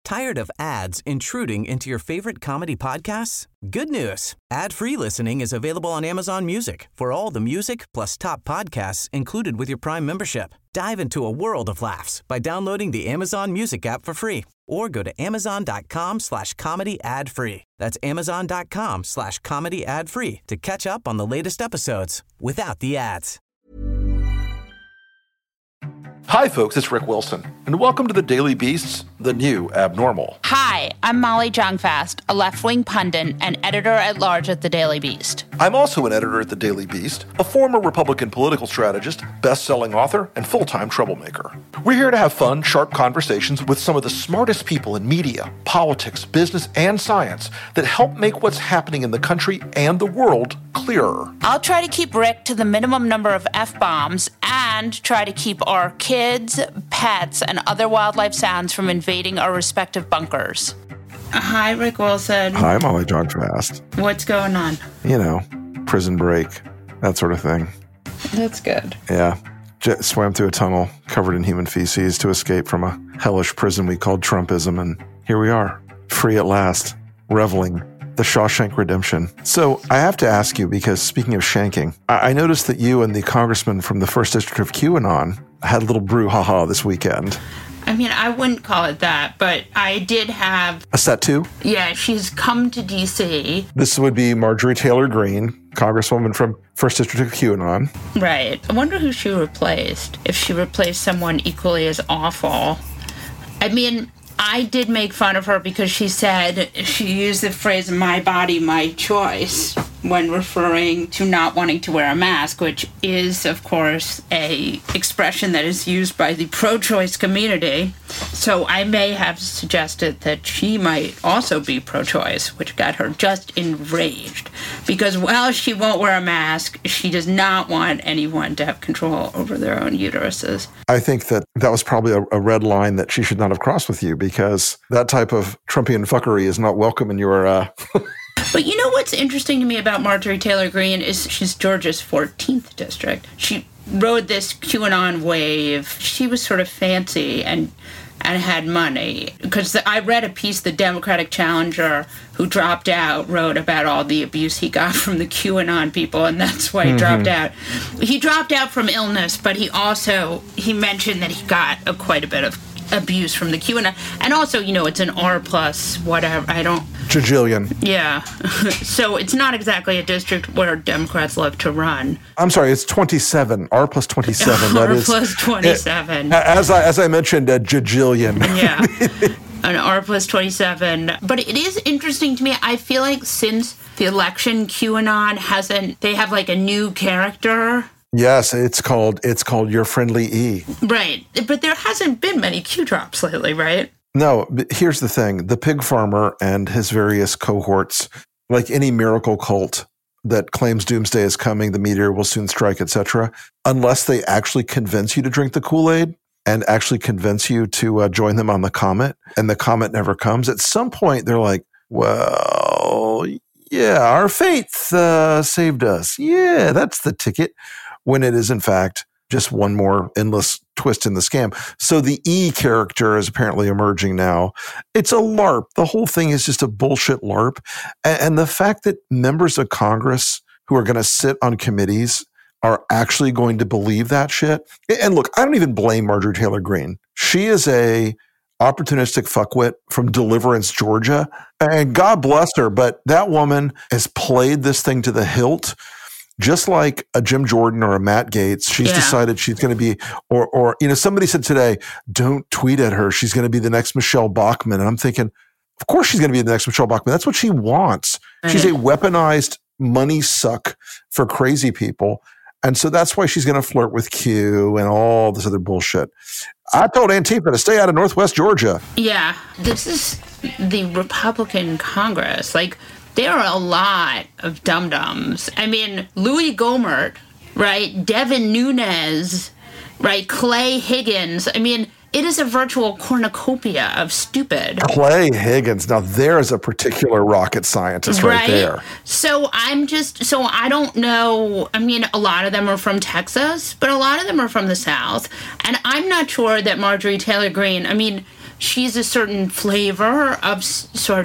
Tired of ads intruding into your favorite comedy podcasts? Good news. Ad-free listening is available on Amazon Music for all the music plus top podcasts included with your Prime membership. Dive into a world of laughs by downloading the Amazon Music app for free or go to amazon.com/comedy ad-free. That's amazon.com/comedy ad-free to catch up on the latest episodes without the ads. Hi, folks, it's Rick Wilson, and welcome to The Daily Beast's The New Abnormal. Hi, I'm Molly Jong-Fast, a left-wing pundit and editor-at-large at The Daily Beast. I'm also an editor at The Daily Beast, a former Republican political strategist, best-selling author, and full-time troublemaker. We're here to have fun, sharp conversations with some of the smartest people in media, politics, business, and science that help make what's happening in the country and the world clearer. I'll try to keep Rick to the minimum number of F-bombs and try to keep our kids, pets, and other wildlife sounds from invading our respective bunkers. Hi, Rick Wilson. Hi, Molly Jong-Fast. What's going on? You know, prison break, that sort of thing. That's good. Yeah. Swam through a tunnel covered in human feces to escape from a hellish prison we called Trumpism, and here we are, free at last, reveling the Shawshank Redemption. So I have to ask you, because speaking of shanking, I noticed that you and the congressman from the 1st District of QAnon had a little brouhaha this weekend. I mean, I wouldn't call it that, but I did have... A set two? Yeah, she's come to D.C. This would be Marjorie Taylor Greene, congresswoman from 1st District of QAnon. Right. I wonder who she replaced. If she replaced someone equally as awful. I mean, I did make fun of her because she said, she used the phrase, my body, my choice, when referring to not wanting to wear a mask, which is, of course, a expression that is used by the pro-choice community. So I may have suggested that she might also be pro-choice, which got her just enraged. Because while she won't wear a mask, she does not want anyone to have control over their own uteruses. I think that was probably a red line that she should not have crossed with you, because that type of Trumpian fuckery is not welcome in your... But you know what's interesting to me about Marjorie Taylor Greene is she's Georgia's 14th district. She rode this QAnon wave. She was sort of fancy and had money. Because I read a piece the Democratic challenger who dropped out wrote about all the abuse he got from the QAnon people, and that's why he dropped out. He dropped out from illness, but he mentioned that he got quite a bit of abuse from the QAnon. And also, you know, it's an R plus whatever. Jajillion. Yeah. So it's not exactly a district where Democrats love to run. I'm sorry, it's 27. R plus 27. R plus 27. As I mentioned, a jajillion. Yeah. An R plus 27. But it is interesting to me. I feel like since the election, QAnon they have like a new character. Yes, it's called Your Friendly E. Right. But there hasn't been many Q drops lately, right? No, but here's the thing. The pig farmer and his various cohorts, like any miracle cult that claims doomsday is coming, the meteor will soon strike, etc., unless they actually convince you to drink the Kool-Aid and actually convince you to join them on the comet, and the comet never comes, at some point they're like, well, yeah, our faith saved us. Yeah, that's the ticket. When it is, in fact, just one more endless twist in the scam. So the E character is apparently emerging now. It's a LARP. The whole thing is just a bullshit LARP. And the fact that members of Congress who are going to sit on committees are actually going to believe that shit. And look, I don't even blame Marjorie Taylor Greene. She is a opportunistic fuckwit from Deliverance, Georgia. And God bless her, but that woman has played this thing to the hilt. Just like a Jim Jordan or a Matt Gaetz, she's decided she's going to be, or somebody said today, don't tweet at her. She's going to be the next Michelle Bachmann. And I'm thinking, of course she's going to be the next Michelle Bachmann. That's what she wants. Right. She's a weaponized money suck for crazy people. And so that's why she's going to flirt with Q and all this other bullshit. I told Antifa to stay out of Northwest Georgia. Yeah, this is the Republican Congress. Like, there are a lot of dum-dums. I mean, Louis Gohmert, right? Devin Nunes, right? Clay Higgins. I mean, it is a virtual cornucopia of stupid. Clay Higgins. Now, there's a particular rocket scientist right there. So I don't know. I mean, a lot of them are from Texas, but a lot of them are from the South. And I'm not sure that Marjorie Taylor Greene, I mean, she's a certain flavor of sort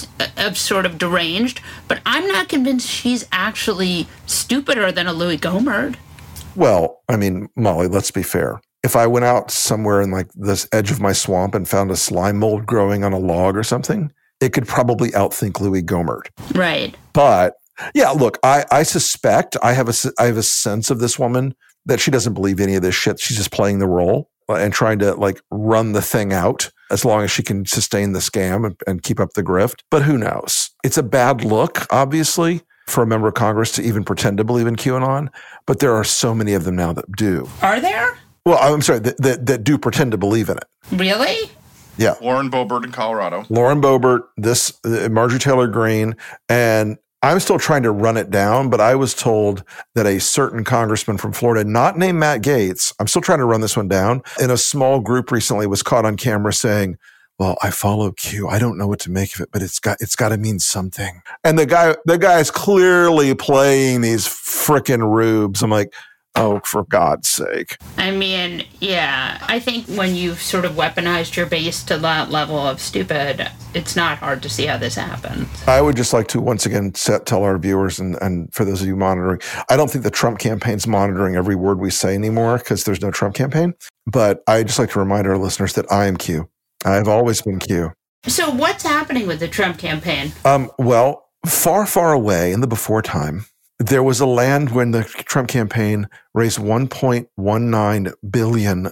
of deranged, but I'm not convinced she's actually stupider than a Louis Gohmert. Well, I mean, Molly, let's be fair. If I went out somewhere in like this edge of my swamp and found a slime mold growing on a log or something, it could probably outthink Louis Gohmert. Right. But yeah, look, I suspect I have a sense of this woman that she doesn't believe any of this shit. She's just playing the role and trying to like run the thing out as long as she can sustain the scam and keep up the grift. But who knows? It's a bad look, obviously, for a member of Congress to even pretend to believe in QAnon. But there are so many of them now that do. Are there? Well, I'm sorry, that do pretend to believe in it. Really? Yeah. Lauren Boebert in Colorado. Lauren Boebert, Marjorie Taylor Greene, and I'm still trying to run it down, but I was told that a certain congressman from Florida, not named Matt Gaetz, I'm still trying to run this one down, in a small group recently was caught on camera saying, well, I follow Q. I don't know what to make of it, but it's got to mean something. And the guy is clearly playing these frickin' rubes. I'm like, oh, for God's sake. I mean, yeah, I think when you've sort of weaponized your base to that level of stupid, it's not hard to see how this happens. I would just like to once again tell our viewers and for those of you monitoring, I don't think the Trump campaign's monitoring every word we say anymore because there's no Trump campaign. But I just like to remind our listeners that I am Q. I've always been Q. So what's happening with the Trump campaign? Well, far, far away in the before time, there was a land when the Trump campaign raised $1.19 billion,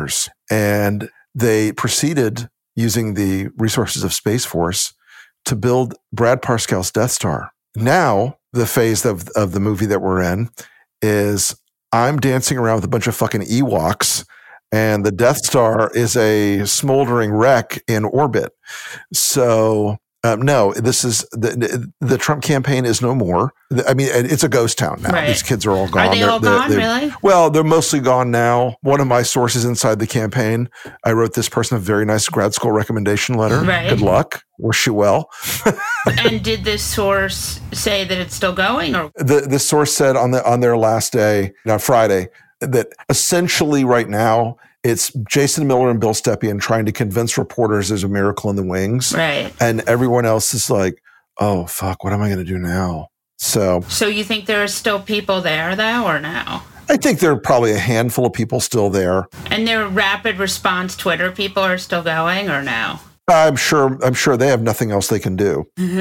and they proceeded, using the resources of Space Force, to build Brad Parscale's Death Star. Now, the phase of the movie that we're in is I'm dancing around with a bunch of fucking Ewoks, and the Death Star is a smoldering wreck in orbit. So... no, this is the Trump campaign is no more. I mean, it's a ghost town now. Right. These kids are all gone. Are they all gone, really? Well, they're mostly gone now. One of my sources inside the campaign, I wrote this person a very nice grad school recommendation letter. Right. Good luck. Wish you well. And did this source say that it's still going? Or the source said on their last day, Friday, that essentially right now, it's Jason Miller and Bill Stepien trying to convince reporters there's a miracle in the wings. Right. And everyone else is like, oh, fuck, what am I going to do now? So you think there are still people there, though, or no? I think there are probably a handful of people still there. And their rapid response Twitter people are still going, or no? I'm sure they have nothing else they can do.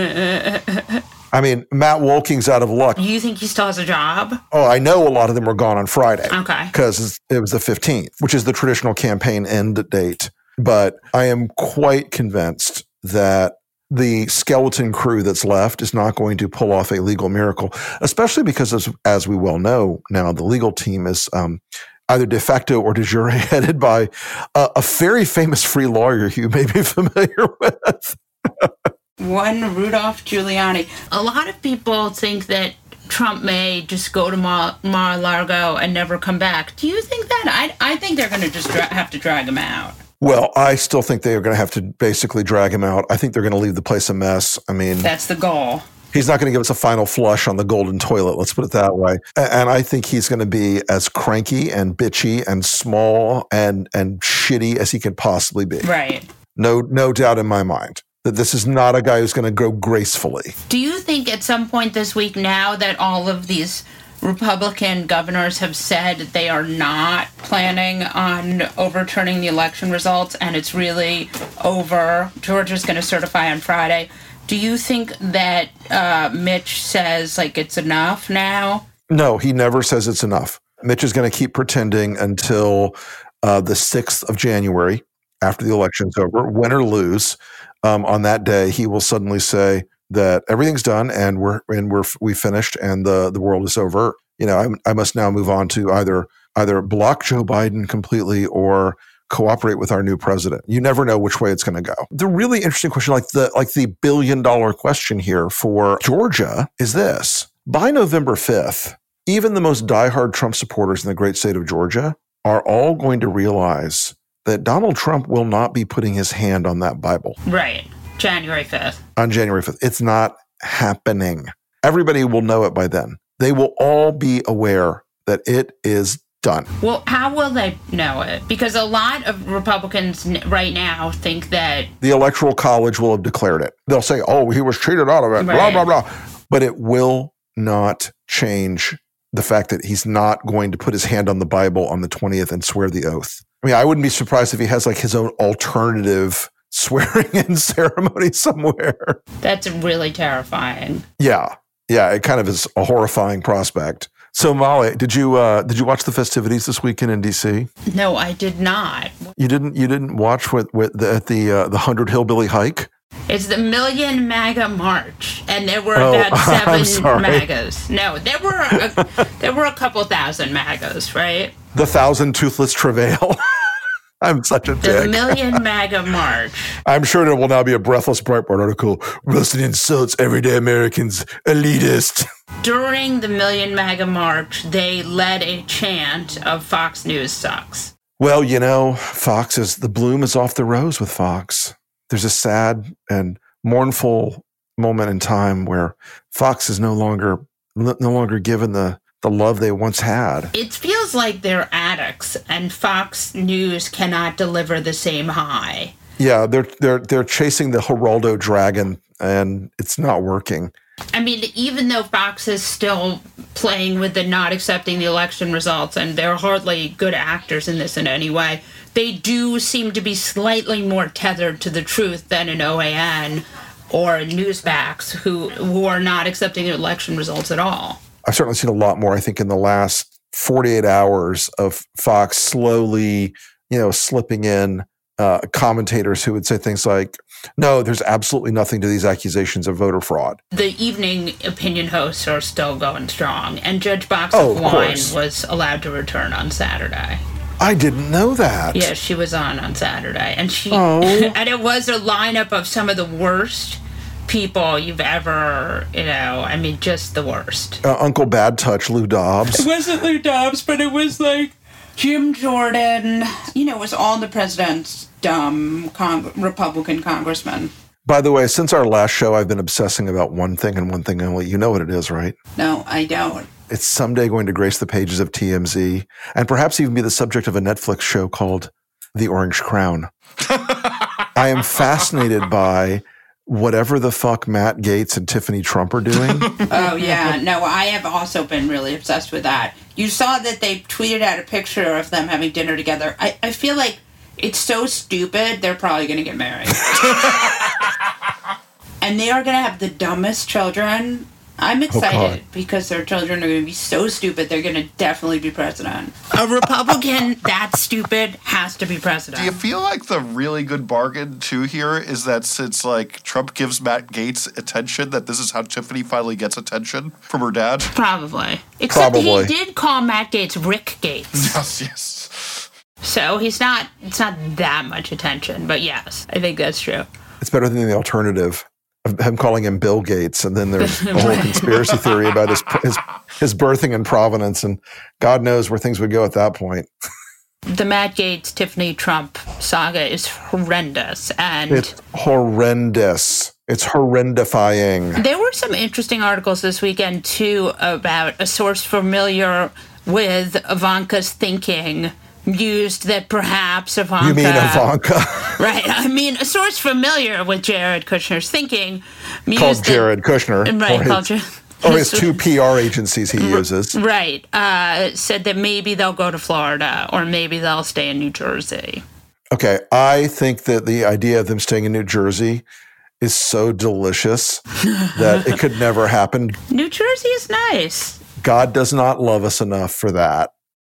I mean, Matt Wolking's out of luck. You think he still has a job? Oh, I know a lot of them were gone on Friday. Okay. Because it was the 15th, which is the traditional campaign end date. But I am quite convinced that the skeleton crew that's left is not going to pull off a legal miracle, especially because, as we well know now, the legal team is either de facto or de jure headed by a very famous free lawyer you may be familiar with. One Rudolph Giuliani. A lot of people think that Trump may just go to Mar-a-Lago and never come back. Do you think that? I think they're going to just have to drag him out. Well, I still think they are going to have to basically drag him out. I think they're going to leave the place a mess. I mean, that's the goal. He's not going to give us a final flush on the golden toilet, let's put it that way. And I think he's going to be as cranky and bitchy and small and shitty as he can possibly be. Right. No doubt in my mind that this is not a guy who's going to go gracefully. Do you think at some point this week, now that all of these Republican governors have said they are not planning on overturning the election results and it's really over, Georgia's going to certify on Friday, do you think that Mitch says, like, it's enough now? No, he never says it's enough. Mitch is going to keep pretending until the 6th of January, after the election's over, win or lose. On that day, he will suddenly say that everything's done and we finished and the world is over. You know, I must now move on to either block Joe Biden completely or cooperate with our new president. You never know which way it's going to go. The really interesting question, like the billion-dollar question here for Georgia, is this: by November 5th, even the most diehard Trump supporters in the great state of Georgia are all going to realize that Donald Trump will not be putting his hand on that Bible. Right. January 5th. On January 5th. It's not happening. Everybody will know it by then. They will all be aware that it is Done. Well, how will they know it? Because a lot of Republicans right now think that The Electoral College will have declared it. They'll say, oh, he was cheated out of it, Right. blah, blah, blah. But it will not change the fact that he's not going to put his hand on the Bible on the 20th and swear the oath. I mean, I wouldn't be surprised if he has like his own alternative swearing-in ceremony somewhere. that's really terrifying. Yeah, it kind of is a horrifying prospect. So, Molly, did you watch the festivities this weekend in D.C.? No, I did not. You didn't watch at the 100 Hillbilly Hike? It's the Million MAGA March, and there were Oh, about I'm 7 sorry. MAGAs. No, there were a couple thousand MAGAs, right? The 1,000 Toothless Travail. I'm such a The dick. Million MAGA March. I'm sure there will now be a Breathless Breitbart article. Rustin insults everyday Americans. Elitist. During the Million MAGA March, they led a chant of Fox News sucks. Well, Fox the bloom is off the rose with Fox. There's a sad and mournful moment in time where Fox is no longer given the love they once had. It feels like they're addicts, and Fox News cannot deliver the same high. Yeah, they're chasing the Geraldo dragon, and it's not working. I mean, even though Fox is still playing with the not accepting the election results, and they're hardly good actors in this in any way, they do seem to be slightly more tethered to the truth than an OAN or Newsmax, who are not accepting the election results at all. I've certainly seen a lot more, I think, in the last 48 hours of Fox slowly, slipping in commentators who would say things like, no, there's absolutely nothing to these accusations of voter fraud. The evening opinion hosts are still going strong, and Judge Box Oh, of of Wine course. was allowed to return on Saturday. I didn't know that. Yeah, she was on Saturday, and Oh. and it was a lineup of some of the worst people you've ever, just the worst. Uncle Bad Touch, Lou Dobbs. It wasn't Lou Dobbs, but it was like Jim Jordan. It was all the president's dumb Republican congressmen. By the way, since our last show, I've been obsessing about one thing and one thing only. You know what it is, right? No, I don't. It's someday going to grace the pages of TMZ and perhaps even be the subject of a Netflix show called The Orange Crown. I am fascinated by whatever the fuck Matt Gaetz and Tiffany Trump are doing. Oh, yeah. No, I have also been really obsessed with that. You saw that they tweeted out a picture of them having dinner together. I feel like it's so stupid, they're probably going to get married. And they are going to have the dumbest children. I'm excited because their children are going to be so stupid, they're going to definitely be president. A Republican that stupid has to be president. Do you feel like the really good bargain, too, here is that since, Trump gives Matt Gaetz attention, that this is how Tiffany finally gets attention from her dad? Probably. Except Probably. he did call Matt Gaetz Rick Gates. Yes. So it's not that much attention, but yes, I think that's true. It's better than the alternative of him calling him Bill Gates. And then there's a whole conspiracy theory about his birthing in Providence. And God knows where things would go at that point. The Matt Gaetz, Tiffany Trump saga is horrendous. And It's horrendous. It's horrendifying. there were some interesting articles this weekend, too, about a source familiar with Ivanka's thinking mused that perhaps Ivanka... You mean Ivanka? Right. I mean, a source familiar with Jared Kushner's thinking mused Called that- Jared Kushner. Right, called Or his two PR agencies he uses. Right. Said that maybe they'll go to Florida or maybe they'll stay in New Jersey. Okay, I think that the idea of them staying in New Jersey is so delicious that it could never happen. New Jersey is nice. God does not love us enough for that.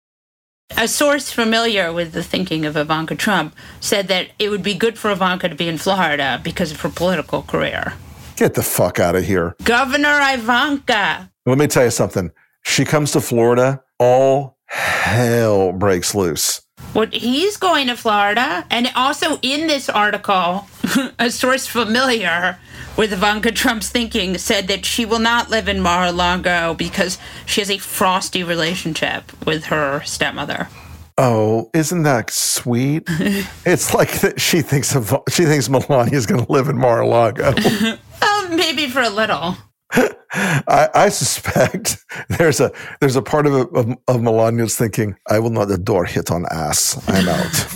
A source familiar with the thinking of Ivanka Trump said that it would be good for Ivanka to be in Florida because of her political career. Get the fuck out of here. Governor Ivanka. Let me tell you something. She comes to Florida, all hell breaks loose. Well, he's going to Florida. And also in this article, a source familiar with Ivanka Trump's thinking said that she will not live in Mar-a-Lago because she has a frosty relationship with her stepmother. Oh, isn't that sweet? It's like that she thinks Melania is going to live in Mar-a-Lago. Maybe for a little. I suspect there's a part of Melania's thinking, I will not adore hit on ass. I'm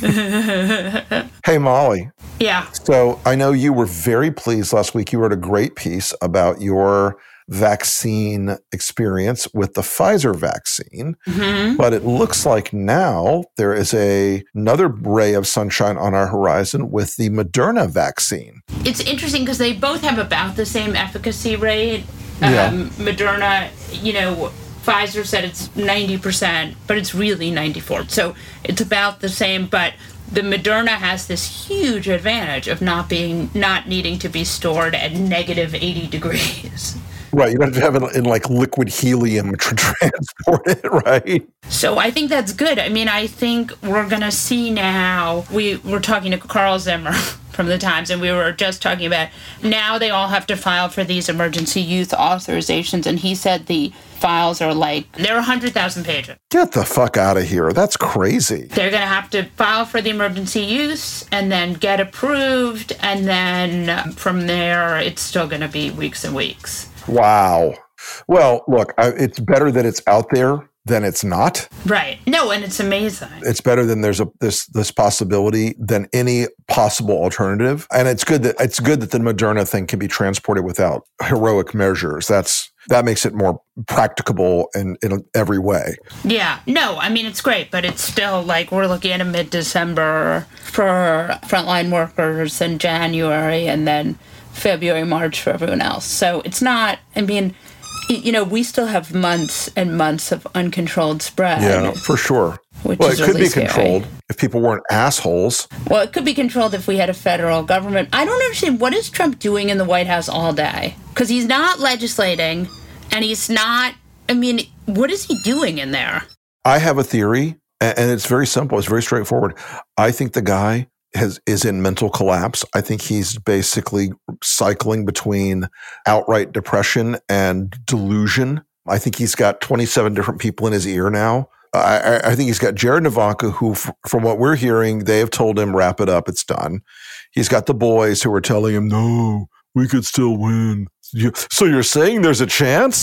out. Hey, Molly. Yeah. So I know you were very pleased last week. You wrote a great piece about your vaccine experience with the Pfizer vaccine. Mm-hmm. But it looks like now there is another ray of sunshine on our horizon with the Moderna vaccine. It's interesting because they both have about the same efficacy rate. Moderna, Pfizer said it's 90%, but it's really 94%. So it's about the same, but the Moderna has this huge advantage of not needing to be stored at negative 80 degrees. Right, you don't have to have it in like liquid helium to transport it, right? So I think that's good. I mean, I think we're going to see now, we were talking to Carl Zimmer from the Times, and we were just talking about now they all have to file for these emergency use authorizations, and he said the files are they're 100,000 pages. Get the fuck out of here. That's crazy. They're going to have to file for the emergency use and then get approved, and then from there, it's still going to be weeks and weeks. Wow. Well, look, it's better that it's out there than it's not. Right. No, and it's amazing. It's better than there's this possibility than any possible alternative. And it's good that the Moderna thing can be transported without heroic measures. That makes it more practicable in every way. Yeah. No, I mean, it's great, but it's still we're looking at a mid-December for frontline workers in January, and then February, March for everyone else. So it's not, I mean, we still have months and months of uncontrolled spread. Yeah, for sure. Well, it could really be scary. Controlled if people weren't assholes. Well, it could be controlled if we had a federal government. I don't understand, what is Trump doing in the White House all day? Because he's not legislating, and he's not, what is he doing in there? I have a theory, and it's very simple. It's very straightforward. I think the guy is in mental collapse. I think he's basically cycling between outright depression and delusion. I think he's got 27 different people in his ear now. I think he's got Jared and Ivanka, who, from what we're hearing, they have told him, wrap it up, it's done. He's got the boys who are telling him, no, we could still win. So you're saying there's a chance?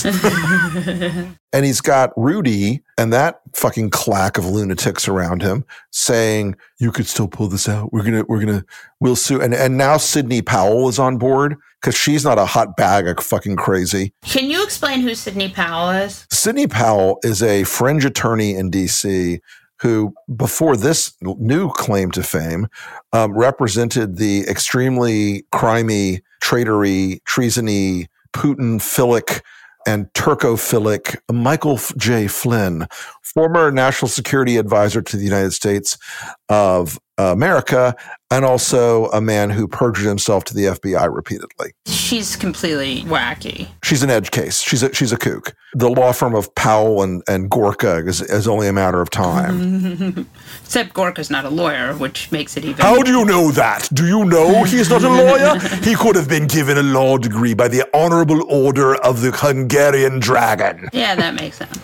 And he's got Rudy and that fucking clack of lunatics around him saying, you could still pull this out. We'll sue. And now Sidney Powell is on board because she's not a hot bag of fucking crazy. Can you explain who Sidney Powell is? Sidney Powell is a fringe attorney in D.C. who, before this new claim to fame, represented the extremely crimey, traitory, treasony, Putin-philic, and Turco-philic Michael J. Flynn, former National Security Advisor to the United States of America, and also a man who perjured himself to the FBI repeatedly. She's completely wacky. She's an edge case. She's a kook. The law firm of Powell and Gorka is only a matter of time. Except Gorka's not a lawyer, which makes it even... How do you know that? Do you know he's not a lawyer? He could have been given a law degree by the Honorable Order of the Hungarian Dragon. Yeah, that makes sense.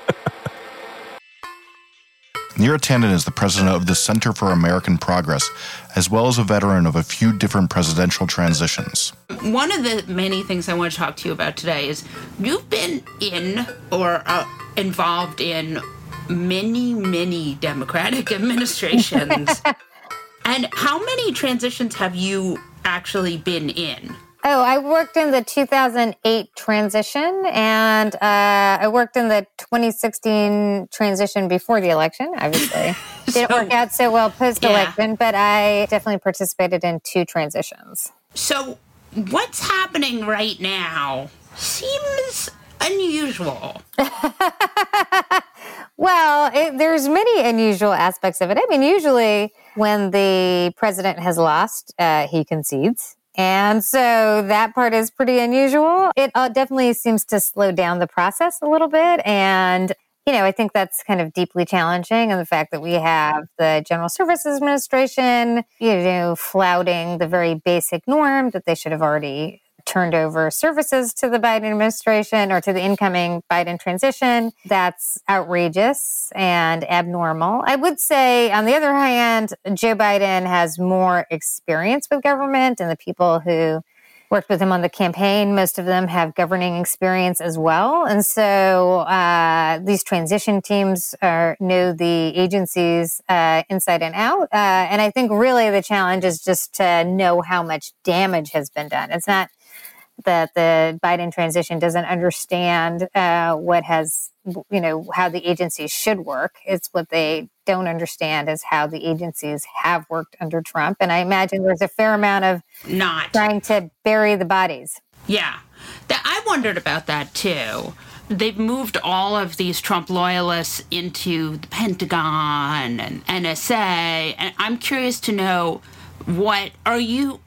Neera Tanden is the president of the Center for American Progress, as well as a veteran of a few different presidential transitions. One of the many things I want to talk to you about today is you've been in or involved in many Democratic administrations. And how many transitions have you actually been in? Oh, I worked in the 2008 transition, and I worked in the 2016 transition before the election, obviously. Didn't work out so well post-election, but I definitely participated in 2 transitions. So what's happening right now seems unusual. Well, there's many unusual aspects of it. I mean, usually when the president has lost, he concedes. And so that part is pretty unusual. It definitely seems to slow down the process a little bit. And, I think that's kind of deeply challenging. And the fact that we have the General Services Administration, flouting the very basic norm that they should have already turned over services to the Biden administration or to the incoming Biden transition. That's outrageous and abnormal. I would say, on the other hand, Joe Biden has more experience with government, and the people who worked with him on the campaign. Most of them have governing experience as well. And so these transition teams know the agencies inside and out. And I think really the challenge is just to know how much damage has been done. It's not that the Biden transition doesn't understand what has, how the agencies should work. It's what they don't understand is how the agencies have worked under Trump. And I imagine there's a fair amount of not trying to bury the bodies. Yeah. I wondered about that too. They've moved all of these Trump loyalists into the Pentagon and NSA. And I'm curious to know, are you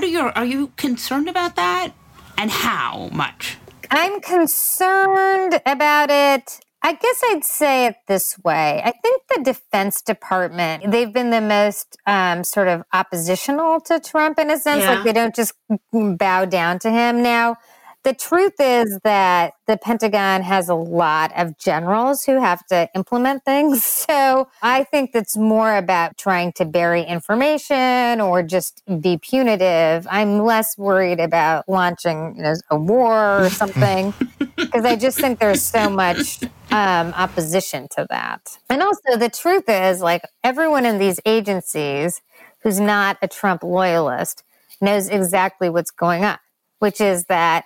concerned about that? And how much? I'm concerned about it. I guess I'd say it this way. I think the Defense Department, they've been the most sort of oppositional to Trump in a sense. Yeah. Like they don't just bow down to him. Now, the truth is that the Pentagon has a lot of generals who have to implement things. So I think that's more about trying to bury information or just be punitive. I'm less worried about launching a war or something because I just think there's so much opposition to that. And also the truth is, like, everyone in these agencies who's not a Trump loyalist knows exactly what's going on, which is that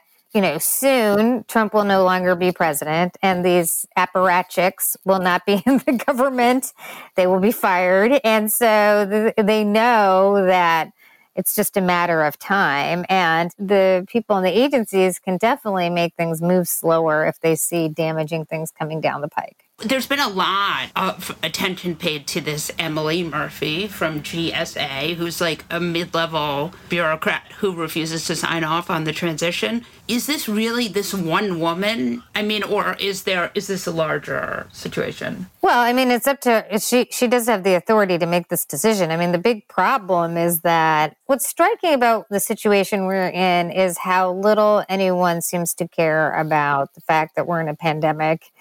soon Trump will no longer be president and these apparatchiks will not be in the government. They will be fired. And so they know that it's just a matter of time. And the people in the agencies can definitely make things move slower if they see damaging things coming down the pike. There's been a lot of attention paid to this Emily Murphy from GSA, who's like a mid-level bureaucrat who refuses to sign off on the transition. Is this really this one woman? I mean, or is this a larger situation? Well, I mean, it's up to, she does have the authority to make this decision. I mean, the big problem is that what's striking about the situation we're in is how little anyone seems to care about the fact that we're in a pandemic.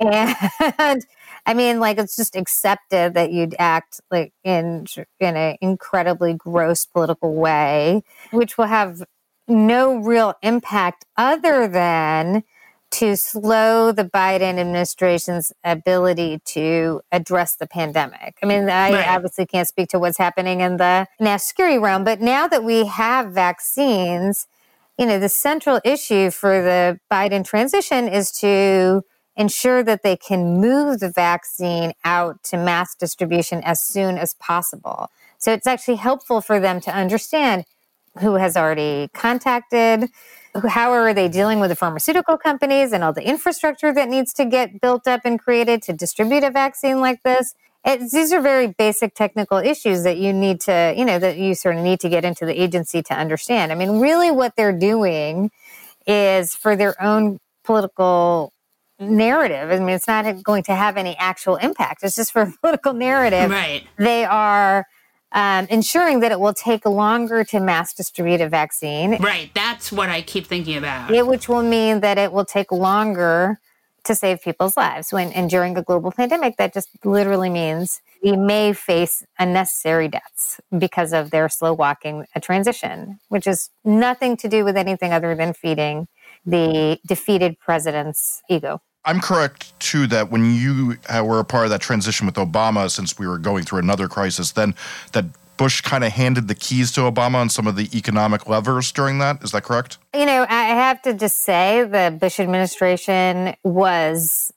And I mean, like, it's just accepted that you'd act like in an incredibly gross political way, which will have no real impact other than to slow the Biden administration's ability to address the pandemic. I mean, I obviously can't speak to what's happening in the national security realm, but now that we have vaccines, the central issue for the Biden transition is to ensure that they can move the vaccine out to mass distribution as soon as possible. So it's actually helpful for them to understand who has already contacted, how are they dealing with the pharmaceutical companies and all the infrastructure that needs to get built up and created to distribute a vaccine like this. These are very basic technical issues that you need to, that you sort of need to get into the agency to understand. I mean, really what they're doing is for their own political narrative. I mean, it's not going to have any actual impact. It's just for a political narrative. Right. They are ensuring that it will take longer to mass distribute a vaccine. Right. That's what I keep thinking about. Which will mean that it will take longer to save people's lives. And during a global pandemic, that just literally means we may face unnecessary deaths because of their slow walking a transition, which is nothing to do with anything other than feeding the defeated president's ego. I'm correct, too, that when you were a part of that transition with Obama, since we were going through another crisis, then that Bush kind of handed the keys to Obama on some of the economic levers during that. Is that correct? I have to just say the Bush administration was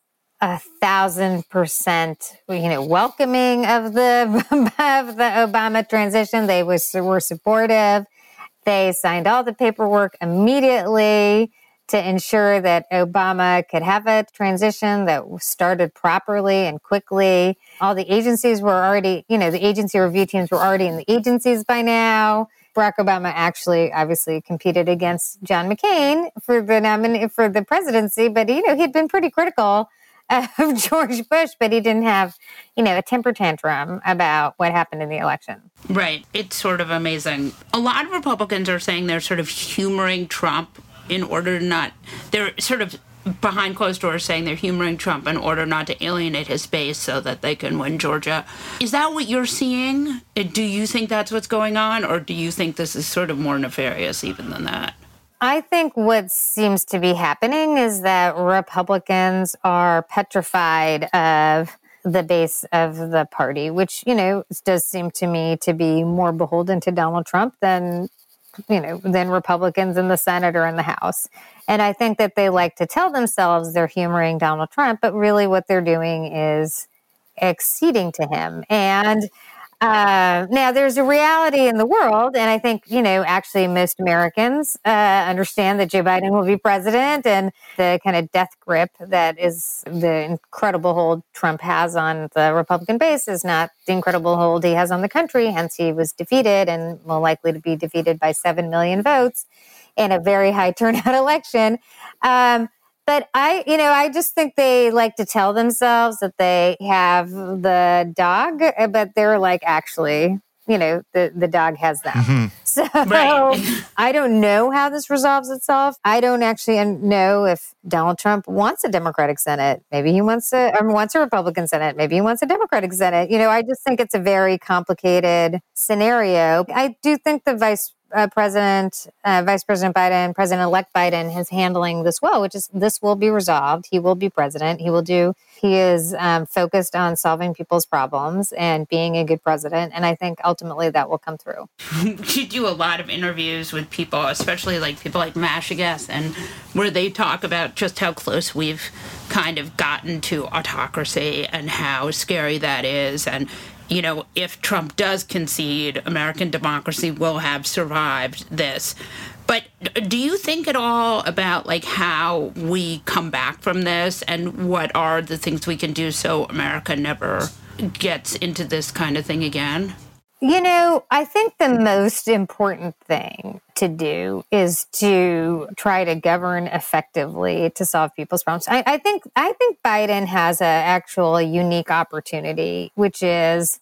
1,000%, welcoming of the Obama transition. They were supportive. They signed all the paperwork immediately to ensure that Obama could have a transition that started properly and quickly. All the agencies were already, the agency review teams were already in the agencies by now. Barack Obama actually obviously competed against John McCain for the presidency, but he'd been pretty critical of George Bush, but he didn't have, a temper tantrum about what happened in the election. Right. It's sort of amazing. A lot of Republicans are saying they're sort of humoring Trump in order they're sort of behind closed doors saying they're humoring Trump in order not to alienate his base so that they can win Georgia. Is that what you're seeing? Do you think that's what's going on? Or do you think this is sort of more nefarious even than that? I think what seems to be happening is that Republicans are petrified of the base of the party, which, does seem to me to be more beholden to Donald Trump than Republicans in the Senate or in the House. And I think that they like to tell themselves they're humoring Donald Trump, but really what they're doing is acceding to him. And now there's a reality in the world, and I think, actually most Americans understand that Joe Biden will be president, and the kind of death grip that is the incredible hold Trump has on the Republican base is not the incredible hold he has on the country. Hence, he was defeated and more likely to be defeated by 7 million votes in a very high turnout election. But I just think they like to tell themselves that they have the dog, but they're like, actually, the dog has them. Mm-hmm. So right. I don't know how this resolves itself. I don't actually know if Donald Trump wants a Democratic Senate. Maybe he wants a Republican Senate. Maybe he wants a Democratic Senate. I just think it's a very complicated scenario. I do think the Vice President Biden, President-elect Biden is handling this well, which is this will be resolved. He will be president. He is focused on solving people's problems and being a good president. And I think ultimately that will come through. You do a lot of interviews with people, especially like people like Masha Guest, and where they talk about just how close we've kind of gotten to autocracy and how scary that is. And if Trump does concede, American democracy will have survived this. But do you think at all about how we come back from this and what are the things we can do so America never gets into this kind of thing again? I think the most important thing to do is to try to govern effectively to solve people's problems. I think Biden has a unique opportunity, which is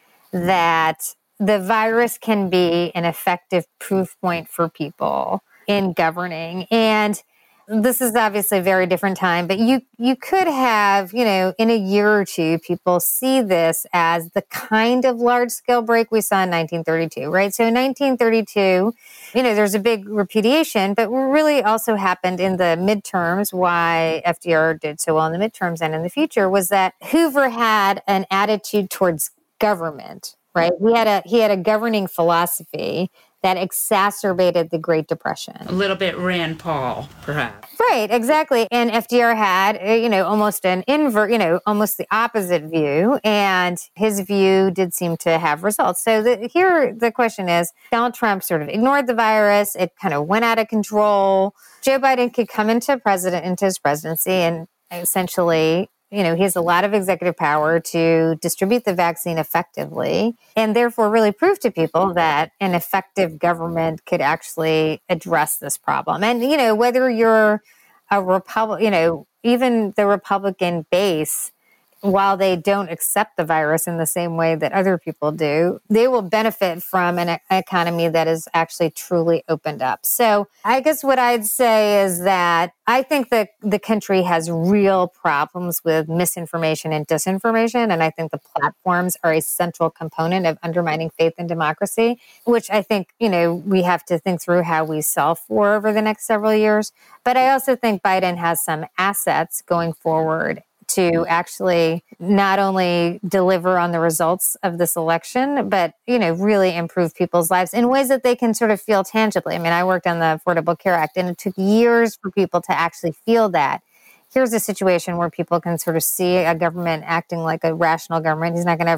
that the virus can be an effective proof point for people in governing. And this is obviously a very different time, but you could have, in a year or two, people see this as the kind of large-scale break we saw in 1932, right? So in 1932, there's a big repudiation, but what really also happened in the midterms, why FDR did so well in the midterms and in the future, was that Hoover had an attitude towards government, right? He had a governing philosophy that exacerbated the Great Depression. A little bit Rand Paul, perhaps. Right, exactly. And FDR had, almost almost the opposite view. And his view did seem to have results. So here the question is, Donald Trump sort of ignored the virus. It kind of went out of control. Joe Biden could come into his presidency and essentially, he has a lot of executive power to distribute the vaccine effectively and therefore really prove to people that an effective government could actually address this problem. And, whether you're a Republican, even the Republican base, while they don't accept the virus in the same way that other people do, they will benefit from an economy that is actually truly opened up. So I guess what I'd say is that I think that the country has real problems with misinformation and disinformation. And I think the platforms are a central component of undermining faith in democracy, which I think, we have to think through how we solve for over the next several years. But I also think Biden has some assets going forward to actually not only deliver on the results of this election, but, really improve people's lives in ways that they can sort of feel tangibly. I mean, I worked on the Affordable Care Act, and it took years for people to actually feel that. Here's a situation where people can sort of see a government acting like a rational government. He's not going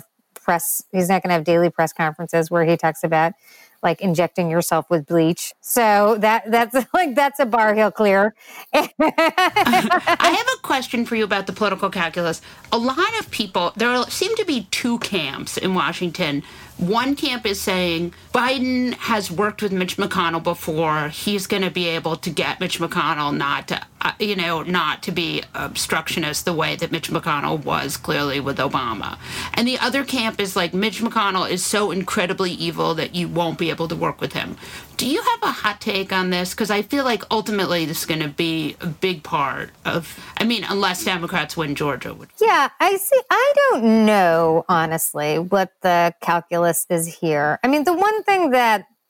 to have daily press conferences where he talks about injecting yourself with bleach. So that's a bar he'll clear. I have a question for you about the political calculus. A lot of people, there seem to be two camps in Washington. One camp is saying Biden has worked with Mitch McConnell before. He's going to be able to get Mitch McConnell not to be obstructionist the way that Mitch McConnell was clearly with Obama. And the other camp is like Mitch McConnell is so incredibly evil that you won't be able to work with him. Do you have a hot take on this? Because I feel like ultimately this is going to be a big part of, unless Democrats win Georgia. Yeah, I see. I don't know, honestly, what the calculus is here. The one thing that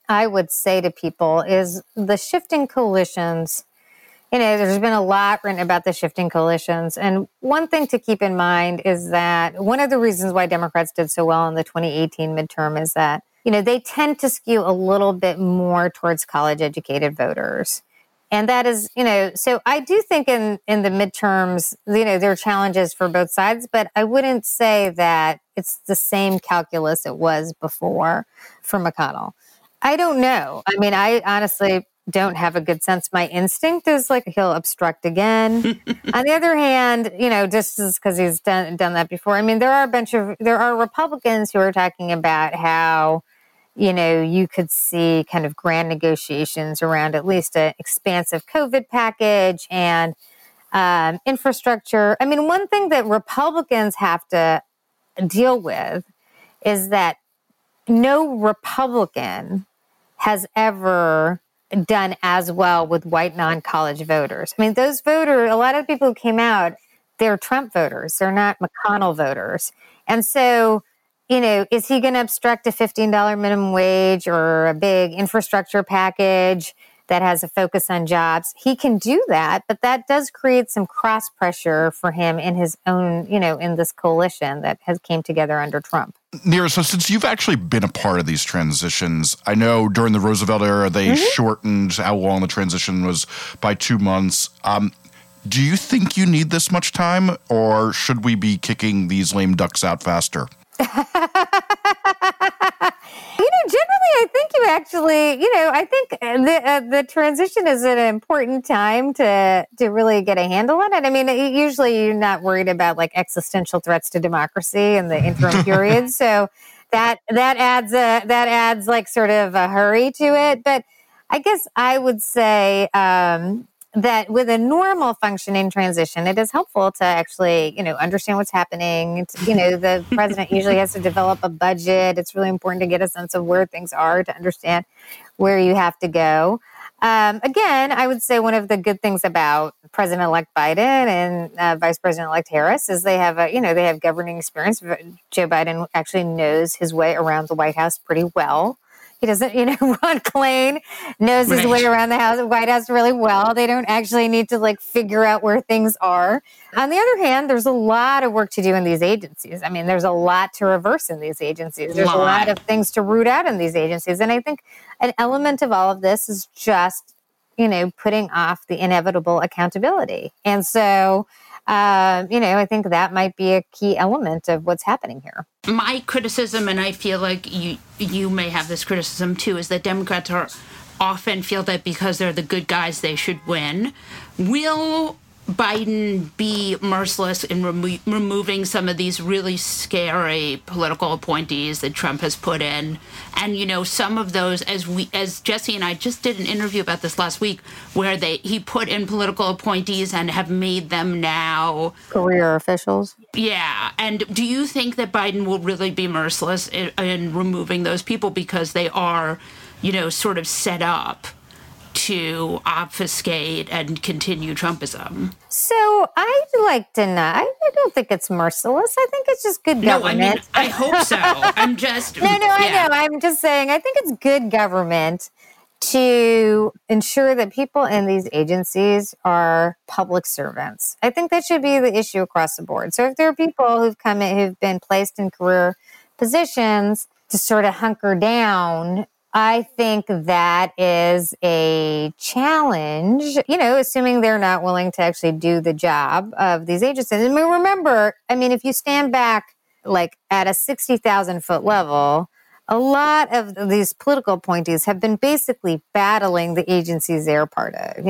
I would say to people is the shifting coalitions. There's been a lot written about the shifting coalitions. And one thing to keep in mind is that one of the reasons why Democrats did so well in the 2018 midterm is that, they tend to skew a little bit more towards college-educated voters. And that is, so I do think in the midterms, there are challenges for both sides, but I wouldn't say that it's the same calculus it was before for McConnell. I don't know. I mean, I honestly don't have a good sense. My instinct is like he'll obstruct again. On the other hand, just because he's done that before. I mean, there are Republicans who are talking about how, you could see kind of grand negotiations around at least an expansive COVID package and infrastructure. I mean, one thing that Republicans have to deal with is that no Republican has ever done as well with white non-college voters. I mean, those voters, a lot of people who came out, they're Trump voters. They're not McConnell voters. And so, is he going to obstruct a $15 minimum wage or a big infrastructure package that has a focus on jobs? He can do that, but that does create some cross pressure for him in his own, in this coalition that has came together under Trump. Neera, so since you've actually been a part of these transitions, I know during the Roosevelt era, they shortened how long the transition was by 2 months. Do you think you need this much time, or should we be kicking these lame ducks out faster? Generally, I think you actually, I think the transition is an important time to really get a handle on it. I mean, usually you're not worried about like existential threats to democracy in the interim period, so that adds like sort of a hurry to it. But I guess I would say that with a normal functioning transition, it is helpful to actually, understand what's happening. The president usually has to develop a budget. It's really important to get a sense of where things are to understand where you have to go. Again, I would say one of the good things about President-elect Biden and Vice President-elect Harris is they have they have governing experience. Joe Biden actually knows his way around the White House pretty well. He doesn't, Ron Klain knows his way around the White House really well. They don't actually need to like figure out where things are. On the other hand, there's a lot of work to do in these agencies. I mean, there's a lot to reverse in these agencies. There's a lot of things to root out in these agencies. And I think an element of all of this is just, putting off the inevitable accountability. And so, I think that might be a key element of what's happening here. My criticism, and I feel like you may have this criticism too, is that Democrats often feel that because they're the good guys, they should win. Will Biden be merciless in removing some of these really scary political appointees that Trump has put in? And, some of those, as Jesse and I just did an interview about this last week, where he put in political appointees and have made them now career officials. Yeah. And do you think that Biden will really be merciless in removing those people because they are, sort of set up to obfuscate and continue Trumpism? So I'd like to not. I don't think it's merciless. I think it's just good government. No, I mean, I hope so. I'm just... No, I know. I'm just saying, I think it's good government to ensure that people in these agencies are public servants. I think that should be the issue across the board. So if there are people who've come in, who've been placed in career positions to sort of hunker down, I think that is a challenge, assuming they're not willing to actually do the job of these agencies. I mean, remember, if you stand back like at a 60,000 foot level, a lot of these political appointees have been basically battling the agencies they're part of.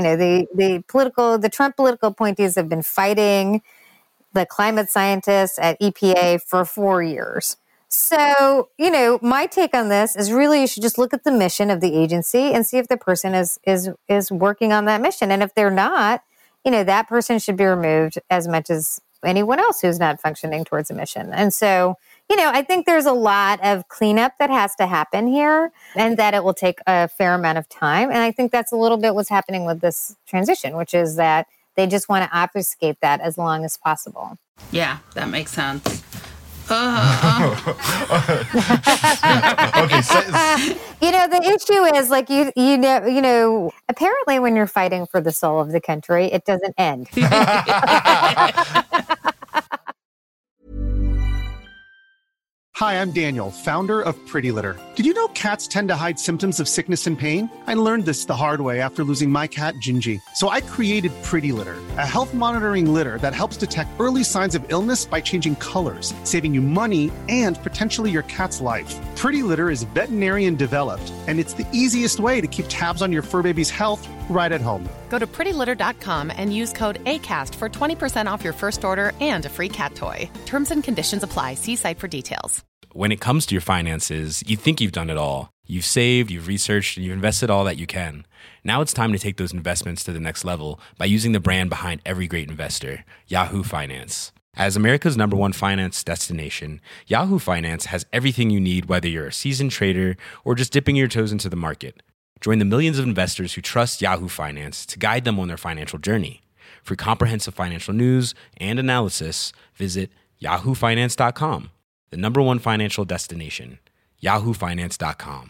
The Trump political appointees have been fighting the climate scientists at EPA for 4 years. So, my take on this is really you should just look at the mission of the agency and see if the person is working on that mission. And if they're not, that person should be removed as much as anyone else who's not functioning towards a mission. And so, I think there's a lot of cleanup that has to happen here and that it will take a fair amount of time. And I think that's a little bit what's happening with this transition, which is that they just want to obfuscate that as long as possible. Yeah, that makes sense. Okay. The issue is like you know. Apparently, when you're fighting for the soul of the country, it doesn't end. Hi, I'm Daniel, founder of Pretty Litter. Did you know cats tend to hide symptoms of sickness and pain? I learned this the hard way after losing my cat, Gingy. So I created Pretty Litter, a health monitoring litter that helps detect early signs of illness by changing colors, saving you money and potentially your cat's life. Pretty Litter is veterinarian developed, and it's the easiest way to keep tabs on your fur baby's health right at home. Go to prettylitter.com and use code ACAST for 20% off your first order and a free cat toy. Terms and conditions apply. See site for details. When it comes to your finances, you think you've done it all. You've saved, you've researched, and you've invested all that you can. Now it's time to take those investments to the next level by using the brand behind every great investor, Yahoo Finance. As America's #1 finance destination, Yahoo Finance has everything you need, whether you're a seasoned trader or just dipping your toes into the market. Join the millions of investors who trust Yahoo Finance to guide them on their financial journey. For comprehensive financial news and analysis, visit yahoofinance.com. The #1 financial destination, yahoofinance.com.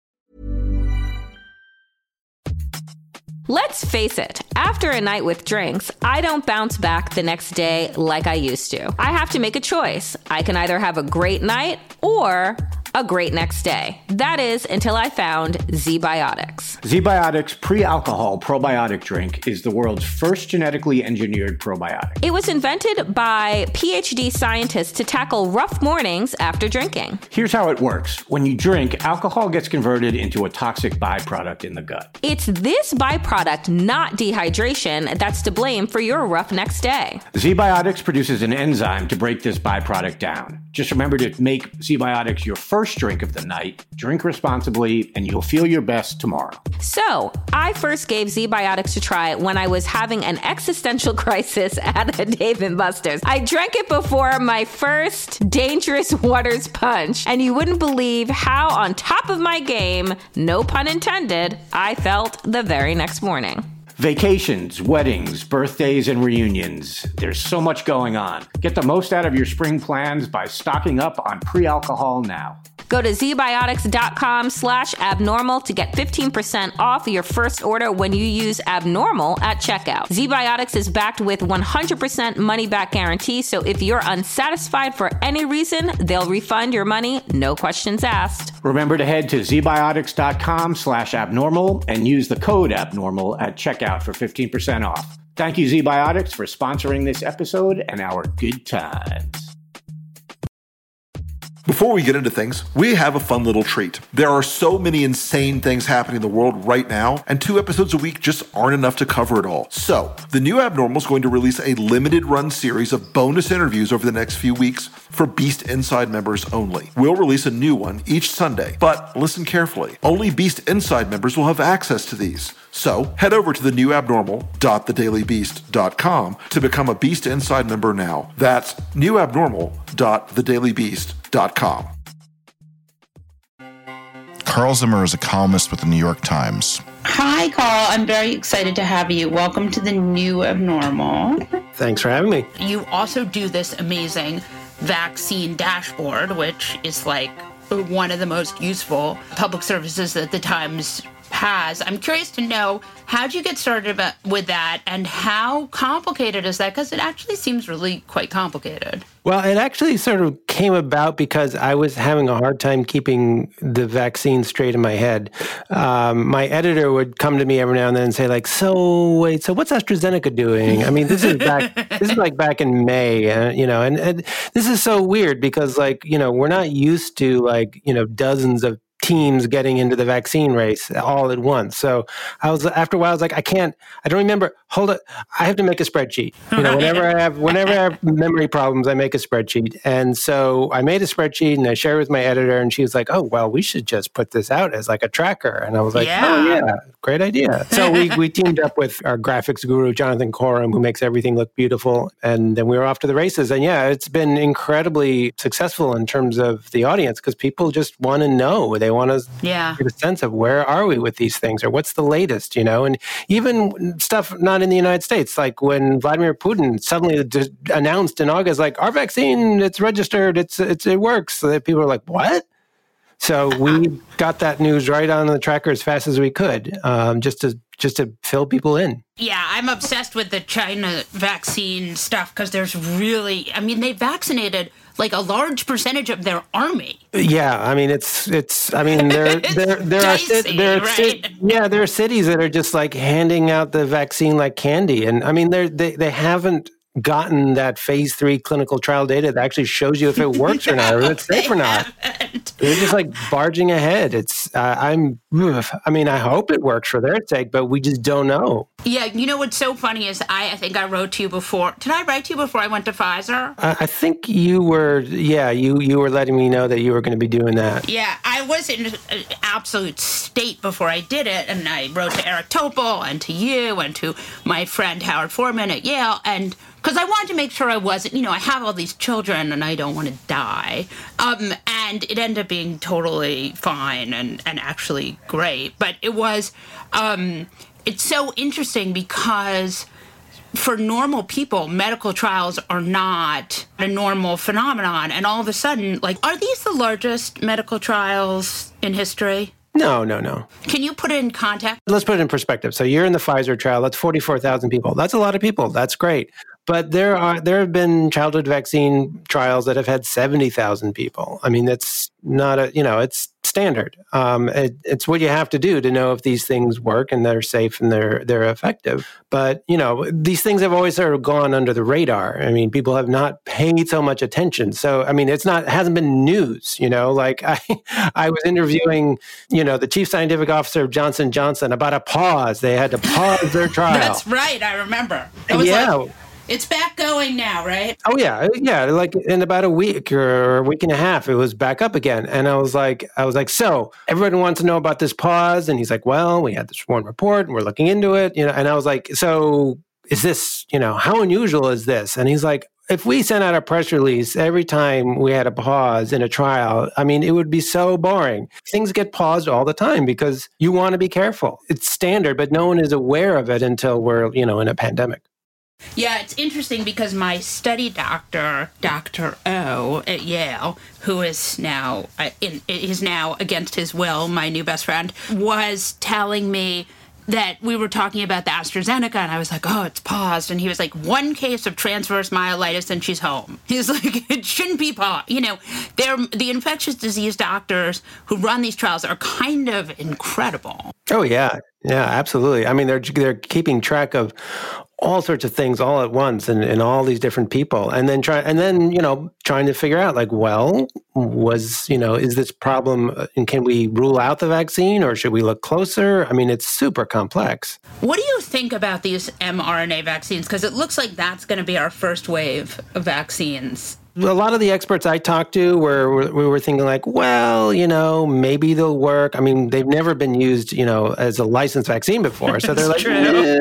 Let's face it, after a night with drinks, I don't bounce back the next day like I used to. I have to make a choice. I can either have a great night or a great next day. That is, until I found ZBiotics. ZBiotics Pre-Alcohol Probiotic Drink is the world's first genetically engineered probiotic. It was invented by PhD scientists to tackle rough mornings after drinking. Here's how it works. When you drink, alcohol gets converted into a toxic byproduct in the gut. It's this byproduct, not dehydration, that's to blame for your rough next day. ZBiotics produces an enzyme to break this byproduct down. Just remember to make ZBiotics your first drink of the night, drink responsibly, and you'll feel your best tomorrow. So, I first gave ZBiotics a try when I was having an existential crisis at a Dave & Buster's. I drank it before my first Dangerous Waters punch, and you wouldn't believe how on top of my game, no pun intended, I felt the very next morning. Vacations, weddings, birthdays, and reunions. There's so much going on. Get the most out of your spring plans by stocking up on pre-alcohol now. Go to zbiotics.com/abnormal to get 15% off your first order when you use abnormal at checkout. ZBiotics is backed with 100% money-back guarantee, so if you're unsatisfied for any reason, they'll refund your money, no questions asked. Remember to head to zbiotics.com/abnormal and use the code abnormal at checkout for 15% off. Thank you, ZBiotics, for sponsoring this episode and our good times. Before we get into things, we have a fun little treat. There are so many insane things happening in the world right now, and 2 episodes a week just aren't enough to cover it all. So, the New Abnormal is going to release a limited run series of bonus interviews over the next few weeks for Beast Inside members only. We'll release a new one each Sunday, but listen carefully. Only Beast Inside members will have access to these. So, head over to newabnormal.thedailybeast.com to become a Beast Inside member now. That's newabnormal.thedailybeast.com. Carl Zimmer is a columnist with the New York Times. Hi, Carl. I'm very excited to have you. Welcome to the New Abnormal. Thanks for having me. You also do this amazing vaccine dashboard, which is like one of the most useful public services that the Times has. I'm curious to know, how'd you get started with that, and how complicated is that? Because it actually seems really quite complicated. Well, it actually sort of came about because I was having a hard time keeping the vaccine straight in my head. My editor would come to me every now and then and say, like, so what's AstraZeneca doing? I mean, this is like back in May, and this is so weird because, like, we're not used to, like, dozens of teams getting into the vaccine race all at once. So after a while, I was like, I don't remember. Hold it. I have to make a spreadsheet. Whenever I have memory problems, I make a spreadsheet. And so I made a spreadsheet and I shared it with my editor, and she was like, oh, well, we should just put this out as like a tracker. And I was like, oh yeah, great idea. So we teamed up with our graphics guru, Jonathan Coram, who makes everything look beautiful. And then we were off to the races. And yeah, it's been incredibly successful in terms of the audience because people just want to know. They They want to Yeah. get a sense of where are we with these things, or what's the latest, and even stuff not in the United States, like when Vladimir Putin suddenly just announced in August, like, our vaccine, it's registered, it works. So that people are like, what? So we got that news right on the tracker as fast as we could, just to fill people in. Yeah, I'm obsessed with the China vaccine stuff because they vaccinated like a large percentage of their army. Yeah, I mean, there are cities that are just like handing out the vaccine like candy, and I mean, they haven't gotten that phase 3 clinical trial data that actually shows you if it works or not, or if it's safe or not. They're just like barging ahead. I hope it works for their sake, but we just don't know. Yeah, what's so funny is I think I wrote to you before. Did I write to you before I went to Pfizer? I think you were, you were letting me know that you were going to be doing that. Yeah, I was in an absolute state before I did it, and I wrote to Eric Topol and to you and to my friend Howard Foreman at Yale, and because I wanted to make sure I wasn't, I have all these children and I don't want to die. And it ended up being totally fine and actually great. But it was, it's so interesting because for normal people, medical trials are not a normal phenomenon. And all of a sudden, like, are these the largest medical trials in history? No. Can you put it in context? Let's put it in perspective. So you're in the Pfizer trial. That's 44,000 people. That's a lot of people. That's great. But there have been childhood vaccine trials that have had 70,000 people. I mean, that's not it's standard. It's what you have to do to know if these things work and they're safe and they're effective. But, these things have always sort of gone under the radar. I mean, people have not paid so much attention. So, I mean, it hasn't been news, like I was interviewing, the chief scientific officer of Johnson & Johnson about a pause. They had to pause their trial. That's right. I remember. It was it's back going now, right? Oh, yeah. Yeah. Like in about a week or a week and a half, it was back up again. And I was like, so everyone wants to know about this pause. And he's like, well, we had this one report and we're looking into it, and I was like, so is this, how unusual is this? And he's like, if we sent out a press release every time we had a pause in a trial, I mean, it would be so boring. Things get paused all the time because you want to be careful. It's standard, but no one is aware of it until we're, in a pandemic. Yeah, it's interesting because my study doctor, Dr. O at Yale, who is now against his will, my new best friend, was telling me that we were talking about the AstraZeneca, and I was like, oh, it's paused. And he was like, 1 case of transverse myelitis and she's home. He's like, it shouldn't be paused. The infectious disease doctors who run these trials are kind of incredible. Oh, yeah. Yeah, absolutely. I mean, they're keeping track of all sorts of things all at once and all these different people. And then trying to figure out like, well, is this problem and can we rule out the vaccine or should we look closer? I mean, it's super complex. What do you think about these mRNA vaccines? Because it looks like that's going to be our first wave of vaccines. A lot of the experts I talked to we were thinking like, well, maybe they'll work. I mean, they've never been used, as a licensed vaccine before. So they're like,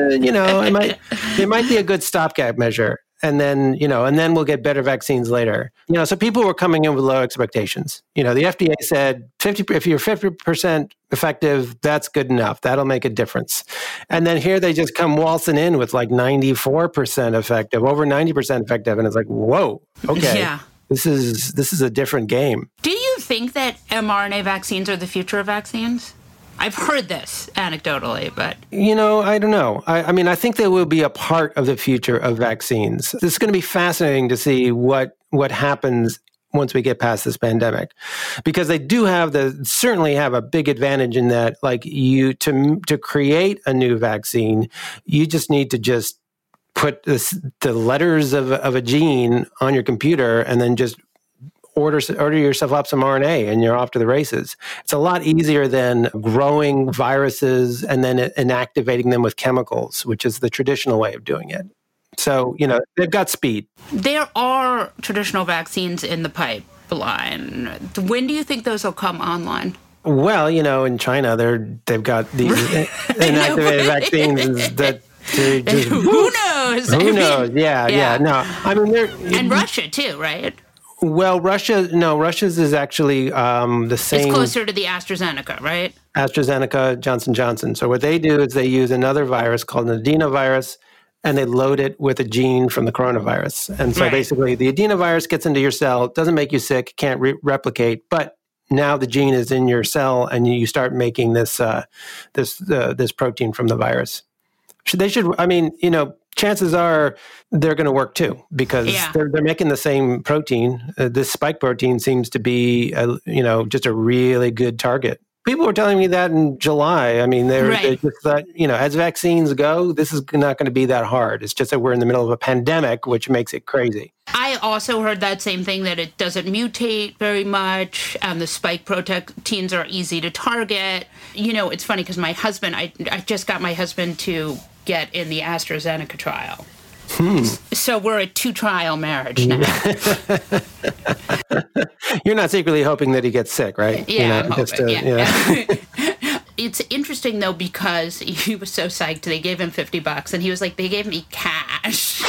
it might be a good stopgap measure. And then, and then we'll get better vaccines later. So people were coming in with low expectations. The FDA said if you're 50% effective, that's good enough. That'll make a difference. And then here they just come waltzing in with like 94% effective, over 90% effective. And it's like, whoa, okay. Yeah. This is a different game. Do you think that mRNA vaccines are the future of vaccines? I've heard this anecdotally, but... I don't know. I mean, I think they will be a part of the future of vaccines. It's going to be fascinating to see what happens once we get past this pandemic, because they do certainly have a big advantage in that, like, to create a new vaccine, you just need to put the letters of a gene on your computer and then just order yourself up some RNA and you're off to the races. It's a lot easier than growing viruses and then inactivating them with chemicals, which is the traditional way of doing it. So, they've got speed. There are traditional vaccines in the pipeline. When do you think those will come online? Well, in China, they've got these inactivated vaccines that who knows? Who knows? Yeah. No, I mean, and Russia too, right? Well, Russia's is actually the same. It's closer to the AstraZeneca, right? AstraZeneca, Johnson & Johnson. So what they do is they use another virus called an adenovirus, and they load it with a gene from the coronavirus. And so basically the adenovirus gets into your cell, doesn't make you sick, can't replicate, but now the gene is in your cell, and you start making this protein from the virus. Chances are they're going to work too, because they're making the same protein. This spike protein seems to be, just a really good target. People were telling me that in July. I mean, they just thought, as vaccines go, this is not going to be that hard. It's just that we're in the middle of a pandemic, which makes it crazy. I also heard that same thing, that it doesn't mutate very much, and the spike proteins are easy to target. It's funny because my husband, I just got my husband to get in the AstraZeneca trial. So we're a 2-trial marriage now. You're not secretly hoping that he gets sick, right? Yeah, I'm hoping. It's interesting, though, because he was so psyched. They gave him $50, and he was like, they gave me cash.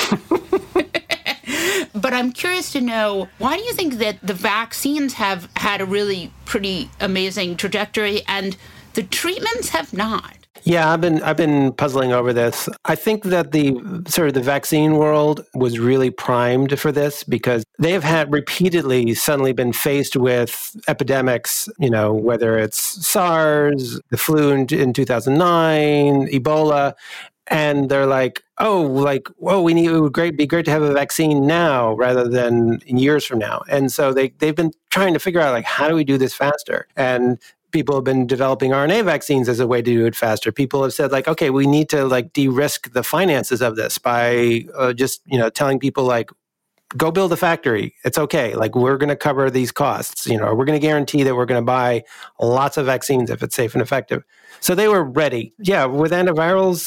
But I'm curious to know, why do you think that the vaccines have had a really pretty amazing trajectory and the treatments have not? Yeah, I've been puzzling over this. I think that the vaccine world was really primed for this because they have had repeatedly suddenly been faced with epidemics, whether it's SARS, the flu in 2009, Ebola, and they're like, it would be great to have a vaccine now rather than years from now. And so they've been trying to figure out, how do we do this faster? And people have been developing RNA vaccines as a way to do it faster. People have said, okay, we need to de-risk the finances of this by telling people, go build a factory. It's okay. We're going to cover these costs. We're going to guarantee that we're going to buy lots of vaccines if it's safe and effective. So they were ready. Yeah, with antivirals,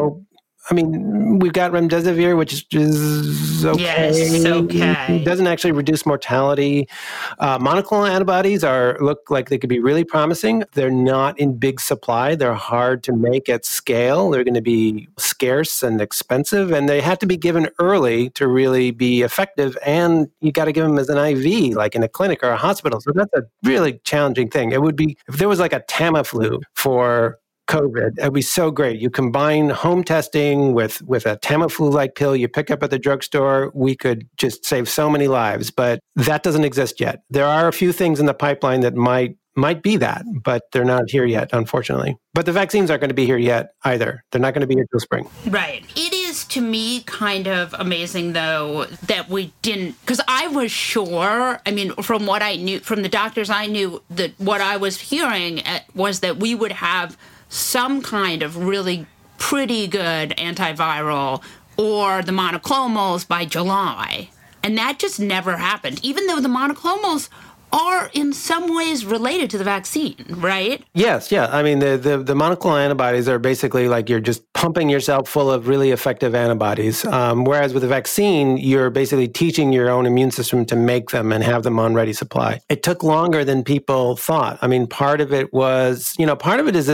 we've got remdesivir, which is okay. Yes, okay. It doesn't actually reduce mortality. Monoclonal antibodies look like they could be really promising. They're not in big supply. They're hard to make at scale. They're going to be scarce and expensive, and they have to be given early to really be effective. And you got to give them as an IV, like in a clinic or a hospital. So that's a really challenging thing. It would be, if there was a Tamiflu for COVID, it'd be so great. You combine home testing with a Tamiflu-like pill you pick up at the drugstore, we could just save so many lives. But that doesn't exist yet. There are a few things in the pipeline that might be that, but they're not here yet, unfortunately. But the vaccines aren't going to be here yet either. They're not going to be here till spring. Right. It is, to me, kind of amazing, though, that we didn't, because I was sure, from what I knew, from the doctors I knew, that what I was hearing was that we would have some kind of really pretty good antiviral or the monoclonals by July. And that just never happened, even though the monoclonals are in some ways related to the vaccine, right? Yes, yeah. The monoclonal antibodies are basically you're just pumping yourself full of really effective antibodies. Whereas with a vaccine, you're basically teaching your own immune system to make them and have them on ready supply. It took longer than people thought. Part of it was, part of it is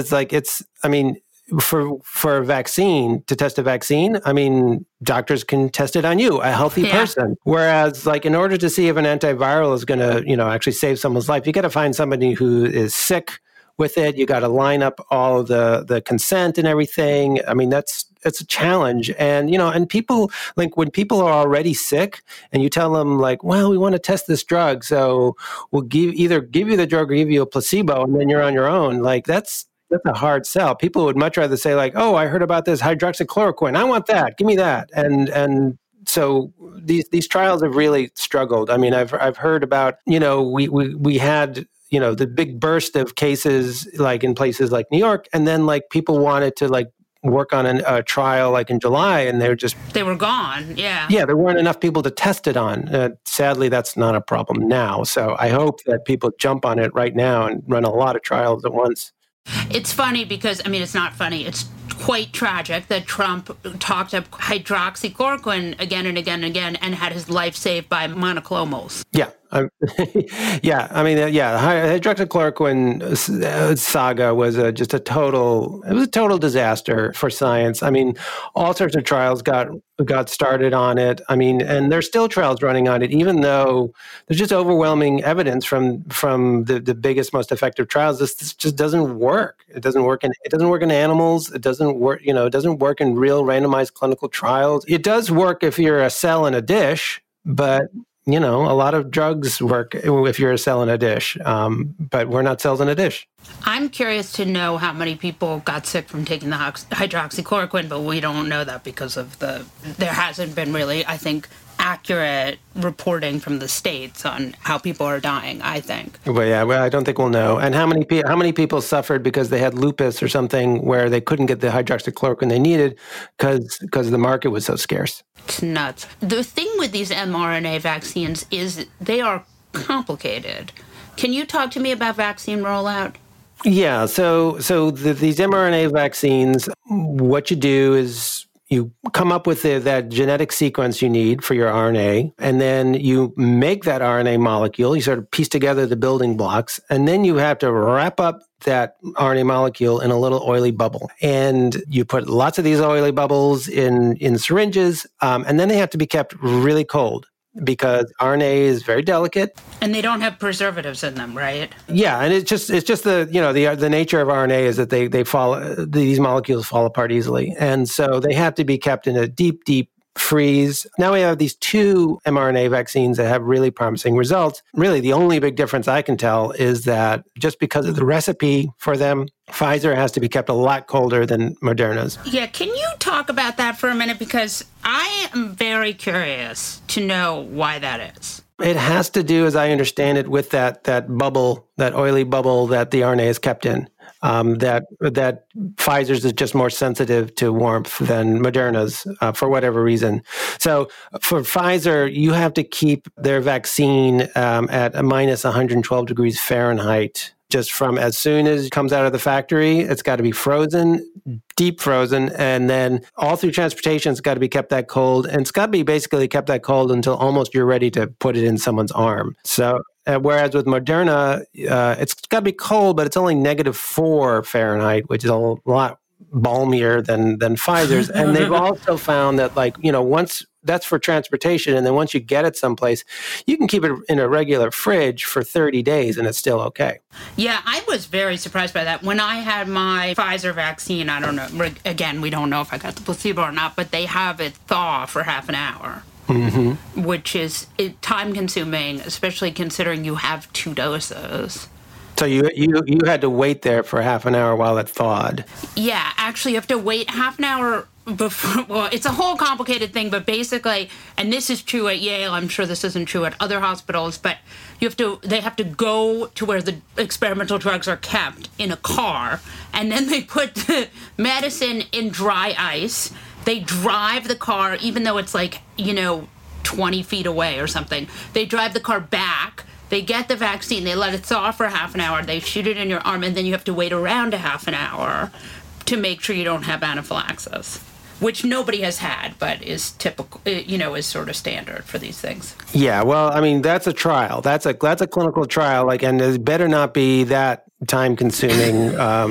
for a vaccine, to test a vaccine, doctors can test it on you, a healthy person. Whereas, in order to see if an antiviral is going to, actually save someone's life, you got to find somebody who is sick with it. You got to line up all of the consent and everything. That's a challenge. And, and people, when people are already sick and you tell them we want to test this drug, so we'll either give you the drug or give you a placebo and then you're on your own. That's a hard sell. People would much rather say I heard about this hydroxychloroquine. I want that. Give me that. And so these trials have really struggled. I've heard about, we had, the big burst of cases in places like New York, and then people wanted to work on a trial in July, and they were gone. Yeah. Yeah, there weren't enough people to test it on. Sadly, that's not a problem now. So I hope that people jump on it right now and run a lot of trials at once. It's funny because, it's not funny. It's quite tragic that Trump talked up hydroxychloroquine again and again and again and had his life saved by monoclonals. Yeah. Yeah, I mean, the hydroxychloroquine saga was just a total disaster for science. I mean, all sorts of trials got started on it. I mean, and there's still trials running on it, even though there's just overwhelming evidence from the biggest, most effective trials. This just doesn't work. It doesn't work in animals. It doesn't work. It doesn't work in real randomized clinical trials. It does work if you're a cell in a dish, but a lot of drugs work if you're a cell in a dish, but we're not cells in a dish. I'm curious to know how many people got sick from taking the hydroxychloroquine, but we don't know that because of there hasn't been really, I think, accurate reporting from the States on how people are dying, I think. Well, I don't think we'll know. And how many people suffered because they had lupus or something where they couldn't get the hydroxychloroquine they needed because the market was so scarce. It's nuts. The thing with these mRNA vaccines is they are complicated. Can you talk to me about vaccine rollout? Yeah, so these mRNA vaccines, what you do is you come up with that genetic sequence you need for your RNA, and then you make that RNA molecule. You sort of piece together the building blocks, and then you have to wrap up that RNA molecule in a little oily bubble. And you put lots of these oily bubbles in syringes, and then they have to be kept really cold, because RNA is very delicate. And they don't have preservatives in them, right? Yeah, and it's just the nature of RNA is that these molecules fall apart easily. And so they have to be kept in a deep, deep freeze. Now we have these 2 mRNA vaccines that have really promising results. Really, the only big difference I can tell is that just because of the recipe for them, Pfizer has to be kept a lot colder than Moderna's. Yeah, can you talk about that for a minute? Because I am very curious to know why that is. It has to do, as I understand it, with that bubble, that oily bubble that the RNA is kept in. That Pfizer's is just more sensitive to warmth than Moderna's for whatever reason. So for Pfizer, you have to keep their vaccine at a minus 112 degrees Fahrenheit. Just from as soon as it comes out of the factory, it's got to be frozen, deep frozen, and then all through transportation, it's got to be kept that cold. And it's got to be basically kept that cold until almost you're ready to put it in someone's arm. So whereas with Moderna, it's got to be cold, but it's only -4 Fahrenheit, which is a lot balmier than Pfizer's. And they've also found that, once that's for transportation, and then once you get it someplace, you can keep it in a regular fridge for 30 days and it's still okay. Yeah, I was very surprised by that. When I had my Pfizer vaccine, I don't know, again, we don't know if I got the placebo or not, but they have it thaw for half an hour. Mm-hmm. Which is time consuming, especially considering you have 2 doses. So you had to wait there for half an hour while it thawed. Yeah, actually you have to wait half an hour before. Well, it's a whole complicated thing, but basically, and this is true at Yale, I'm sure this isn't true at other hospitals, but they have to go to where the experimental drugs are kept in a car, and then they put the medicine in dry ice. They drive the car, even though it's 20 feet away or something. They drive the car back. They get the vaccine, they let it thaw for half an hour, they shoot it in your arm, and then you have to wait around a half an hour to make sure you don't have anaphylaxis, which nobody has had, but is typical, is sort of standard for these things. Yeah, well, I mean, that's a trial. That's a clinical trial, and it better not be that time-consuming,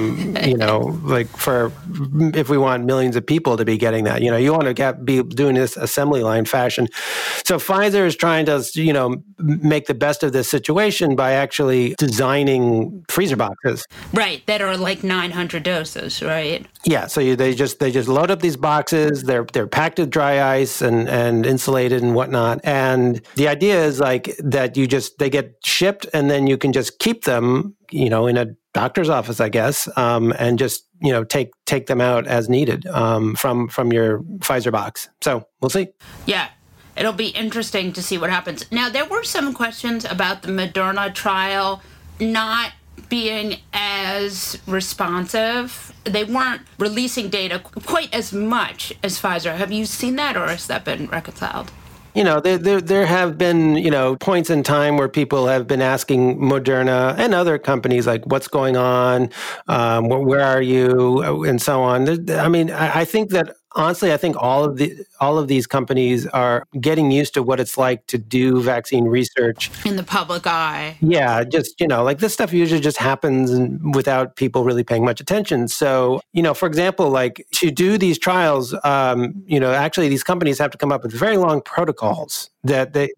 for if we want millions of people to be getting that. You want to be doing this assembly line fashion. So Pfizer is trying to, make the best of this situation by actually designing freezer boxes. Right, that are 900 doses, right? Yeah, so they just load up these boxes. They're packed with dry ice and insulated and whatnot. And the idea is that they get shipped, and then you can just keep them, in a doctor's office, I guess, and just take them out as needed from your Pfizer box. So we'll see. Yeah. It'll be interesting to see what happens. Now, there were some questions about the Moderna trial not being as responsive. They weren't releasing data quite as much as Pfizer. Have you seen that, or has that been reconciled? There have been, points in time where people have been asking Moderna and other companies, what's going on, where are you, and so on. I mean, I think that honestly, I think all of these companies are getting used to what it's like to do vaccine research in the public eye. Yeah, just, like this stuff usually just happens without people really paying much attention. So, for example, like to do these trials, actually these companies have to come up with very long protocols that the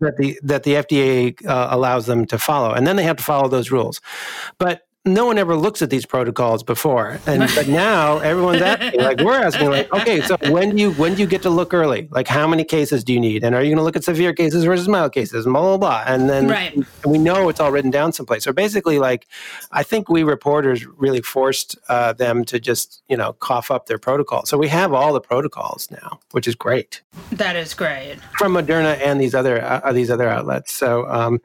FDA allows them to follow, and then they have to follow those rules. But no one ever looks at these protocols before, but now everyone's asking. Like we're asking, like, okay, so when do you get to look early? Like, how many cases do you need? And are you going to look at severe cases versus mild cases? Blah blah blah. And then we know it's all written down someplace. So basically, like, I think we reporters really forced them to just cough up their protocol. So we have all the protocols now, which is great. That is great from Moderna and these other outlets. So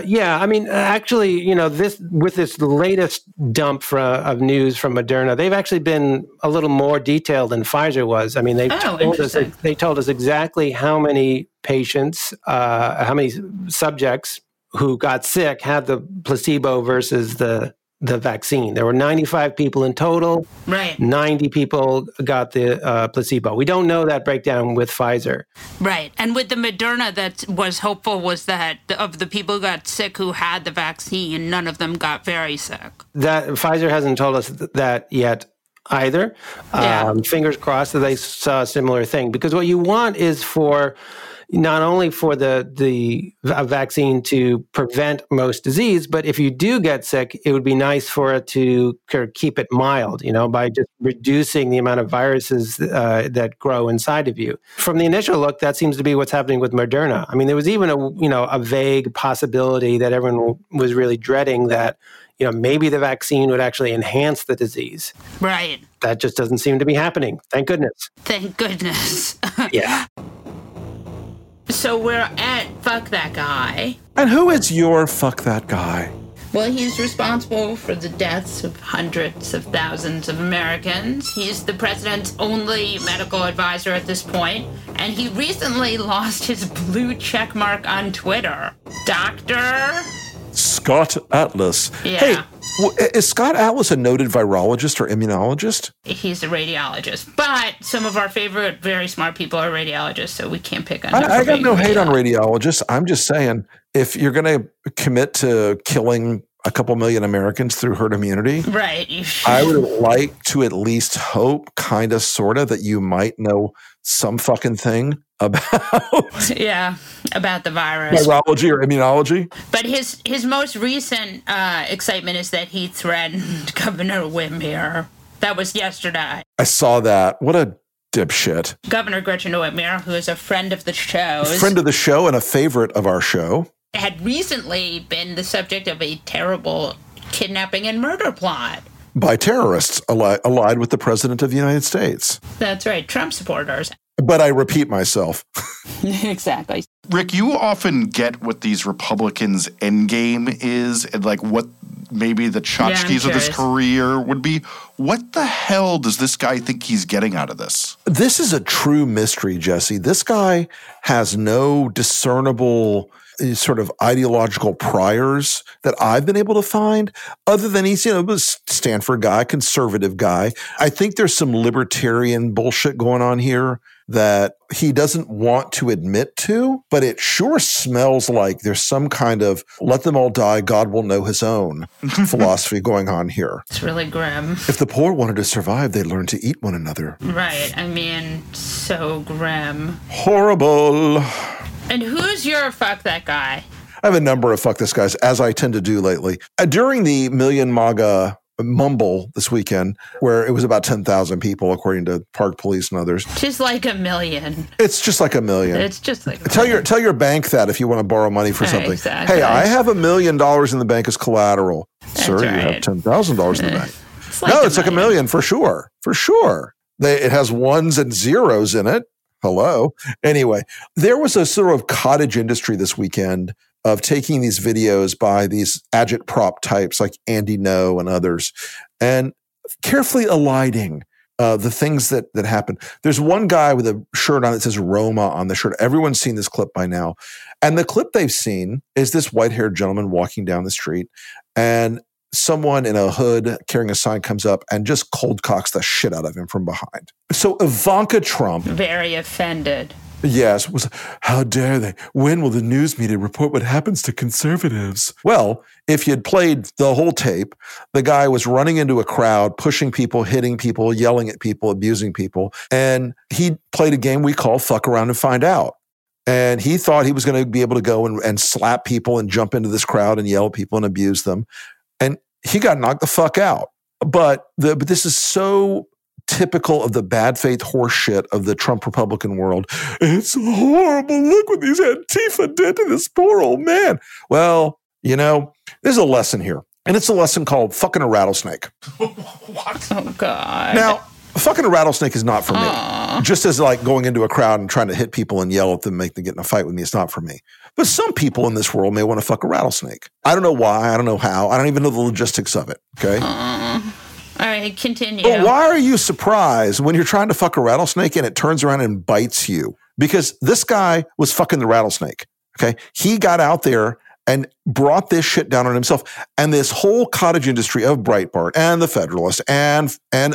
actually, this latest dump of news from Moderna, they've actually been a little more detailed than Pfizer was. I mean, they told us exactly how many patients, how many subjects who got sick had the placebo versus the vaccine. There were 95 people in total. Right. 90 people got the placebo. We don't know that breakdown with Pfizer. Right. And with the Moderna, that was hopeful was that of the people who got sick who had the vaccine, none of them got very sick. That Pfizer hasn't told us that yet either. Yeah. Fingers crossed that they saw a similar thing. Because what you want is for not only for the vaccine to prevent most disease, but if you do get sick, it would be nice for it to keep it mild, by just reducing the amount of viruses that grow inside of you. From the initial look, that seems to be what's happening with Moderna. I mean, there was even a vague possibility that everyone was really dreading that, maybe the vaccine would actually enhance the disease. Right. That just doesn't seem to be happening. Thank goodness. Thank goodness. Yeah. So we're at Fuck That Guy. And who is your Fuck That Guy? Well, he's responsible for the deaths of hundreds of thousands of Americans. He's the president's only medical advisor at this point, and he recently lost his blue check mark on Twitter. Dr. Scott Atlas. Yeah. Hey, is Scott Atlas a noted virologist or immunologist? He's a radiologist, but some of our favorite very smart people are radiologists, so we can't pick on him. I got no hate on radiologists. I'm just saying, if you're going to commit to killing a couple million Americans through herd immunity, right? I would like to at least hope, kind of, sort of, that you might know some fucking thing about about the virus, virology or immunology. But his most recent excitement is that he threatened Governor Whitmer. That was yesterday. I saw that. What a dipshit. Governor Gretchen Whitmer, who is a friend of the show, and a favorite of our show, had recently been the subject of a terrible kidnapping and murder plot by terrorists allied with the President of the United States. That's right, Trump supporters. But I repeat myself. Exactly. Rick, you often get what these Republicans' endgame is and like what maybe the tchotchkes of this career would be. What the hell does this guy think he's getting out of this? This is a true mystery, Jesse. This guy has no discernible sort of ideological priors that I've been able to find, other than he's, a Stanford guy, conservative guy. I think there's some libertarian bullshit going on here that he doesn't want to admit to, but it sure smells like there's some kind of let them all die, God will know his own philosophy going on here. It's really grim. If the poor wanted to survive, they'd learn to eat one another. Right. I mean, so grim. Horrible. And who's your Fuck That Guy? I have a number of Fuck This Guys, as I tend to do lately. During the Million MAGA mumble this weekend, where it was about 10,000 people, according to Park Police and others. Just like a million. It's just like a million. It's just like tell your bank that if you want to borrow money for something. Exactly. Hey, I have $1 million in the bank as collateral. That's Sir, right. You have $10,000 in the bank. It's like a million for sure. For sure. It has ones and zeros in it. Hello. Anyway, there was a sort of cottage industry this weekend of taking these videos by these agitprop types like Andy Ngo and others and carefully eliding the things that happen. There's one guy with a shirt on that says Roma on the shirt. Everyone's seen this clip by now. And the clip they've seen is this white-haired gentleman walking down the street. And someone in a hood carrying a sign comes up and just cold cocks the shit out of him from behind. So Ivanka Trump, very offended. Yes, was, how dare they? When will the news media report what happens to conservatives? Well, if you'd played the whole tape, the guy was running into a crowd, pushing people, hitting people, yelling at people, abusing people. And he played a game we call fuck around and find out. And he thought he was going to be able to go and slap people and jump into this crowd and yell at people and abuse them. And he got knocked the fuck out. But this is so typical of the bad faith horse shit of the Trump Republican world. It's horrible. Look what these Antifa did to this poor old man. Well, there's a lesson here. And it's a lesson called fucking a rattlesnake. What? Oh, God. Now, fucking a rattlesnake is not for me. Just as like going into a crowd and trying to hit people and yell at them, make them get in a fight with me, it's not for me. But some people in this world may want to fuck a rattlesnake. I don't know why. I don't know how. I don't even know the logistics of it. Okay? All right, continue. But why are you surprised when you're trying to fuck a rattlesnake and it turns around and bites you? Because this guy was fucking the rattlesnake, okay? He got out there and brought this shit down on himself. And this whole cottage industry of Breitbart and The Federalist and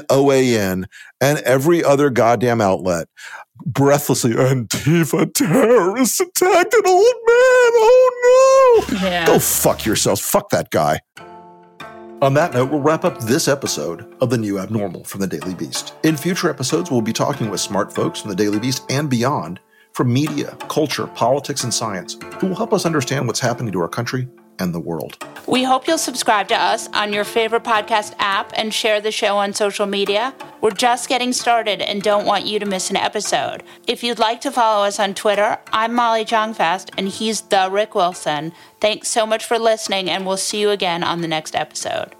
OAN and every other goddamn outlet breathlessly, Antifa terrorists attacked an old man. Oh, no. Yeah. Go fuck yourselves. Fuck that guy. On that note, we'll wrap up this episode of The New Abnormal from The Daily Beast. In future episodes, we'll be talking with smart folks from The Daily Beast and beyond, from media, culture, politics, and science, who will help us understand what's happening to our country and the world. We hope you'll subscribe to us on your favorite podcast app and share the show on social media. We're just getting started and don't want you to miss an episode. If you'd like to follow us on Twitter, I'm Molly Jong-Fast and he's the Rick Wilson. Thanks so much for listening, and we'll see you again on the next episode.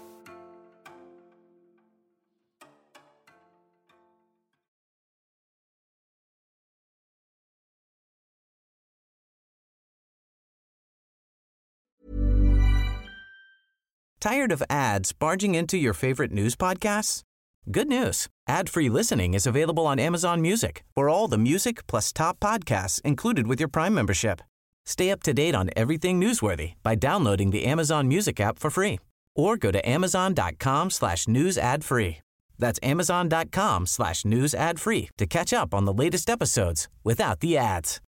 Tired of ads barging into your favorite news podcasts? Good news. Ad-free listening is available on Amazon Music for all the music plus top podcasts included with your Prime membership. Stay up to date on everything newsworthy by downloading the Amazon Music app for free or go to amazon.com/news ad free. That's amazon.com/news ad free to catch up on the latest episodes without the ads.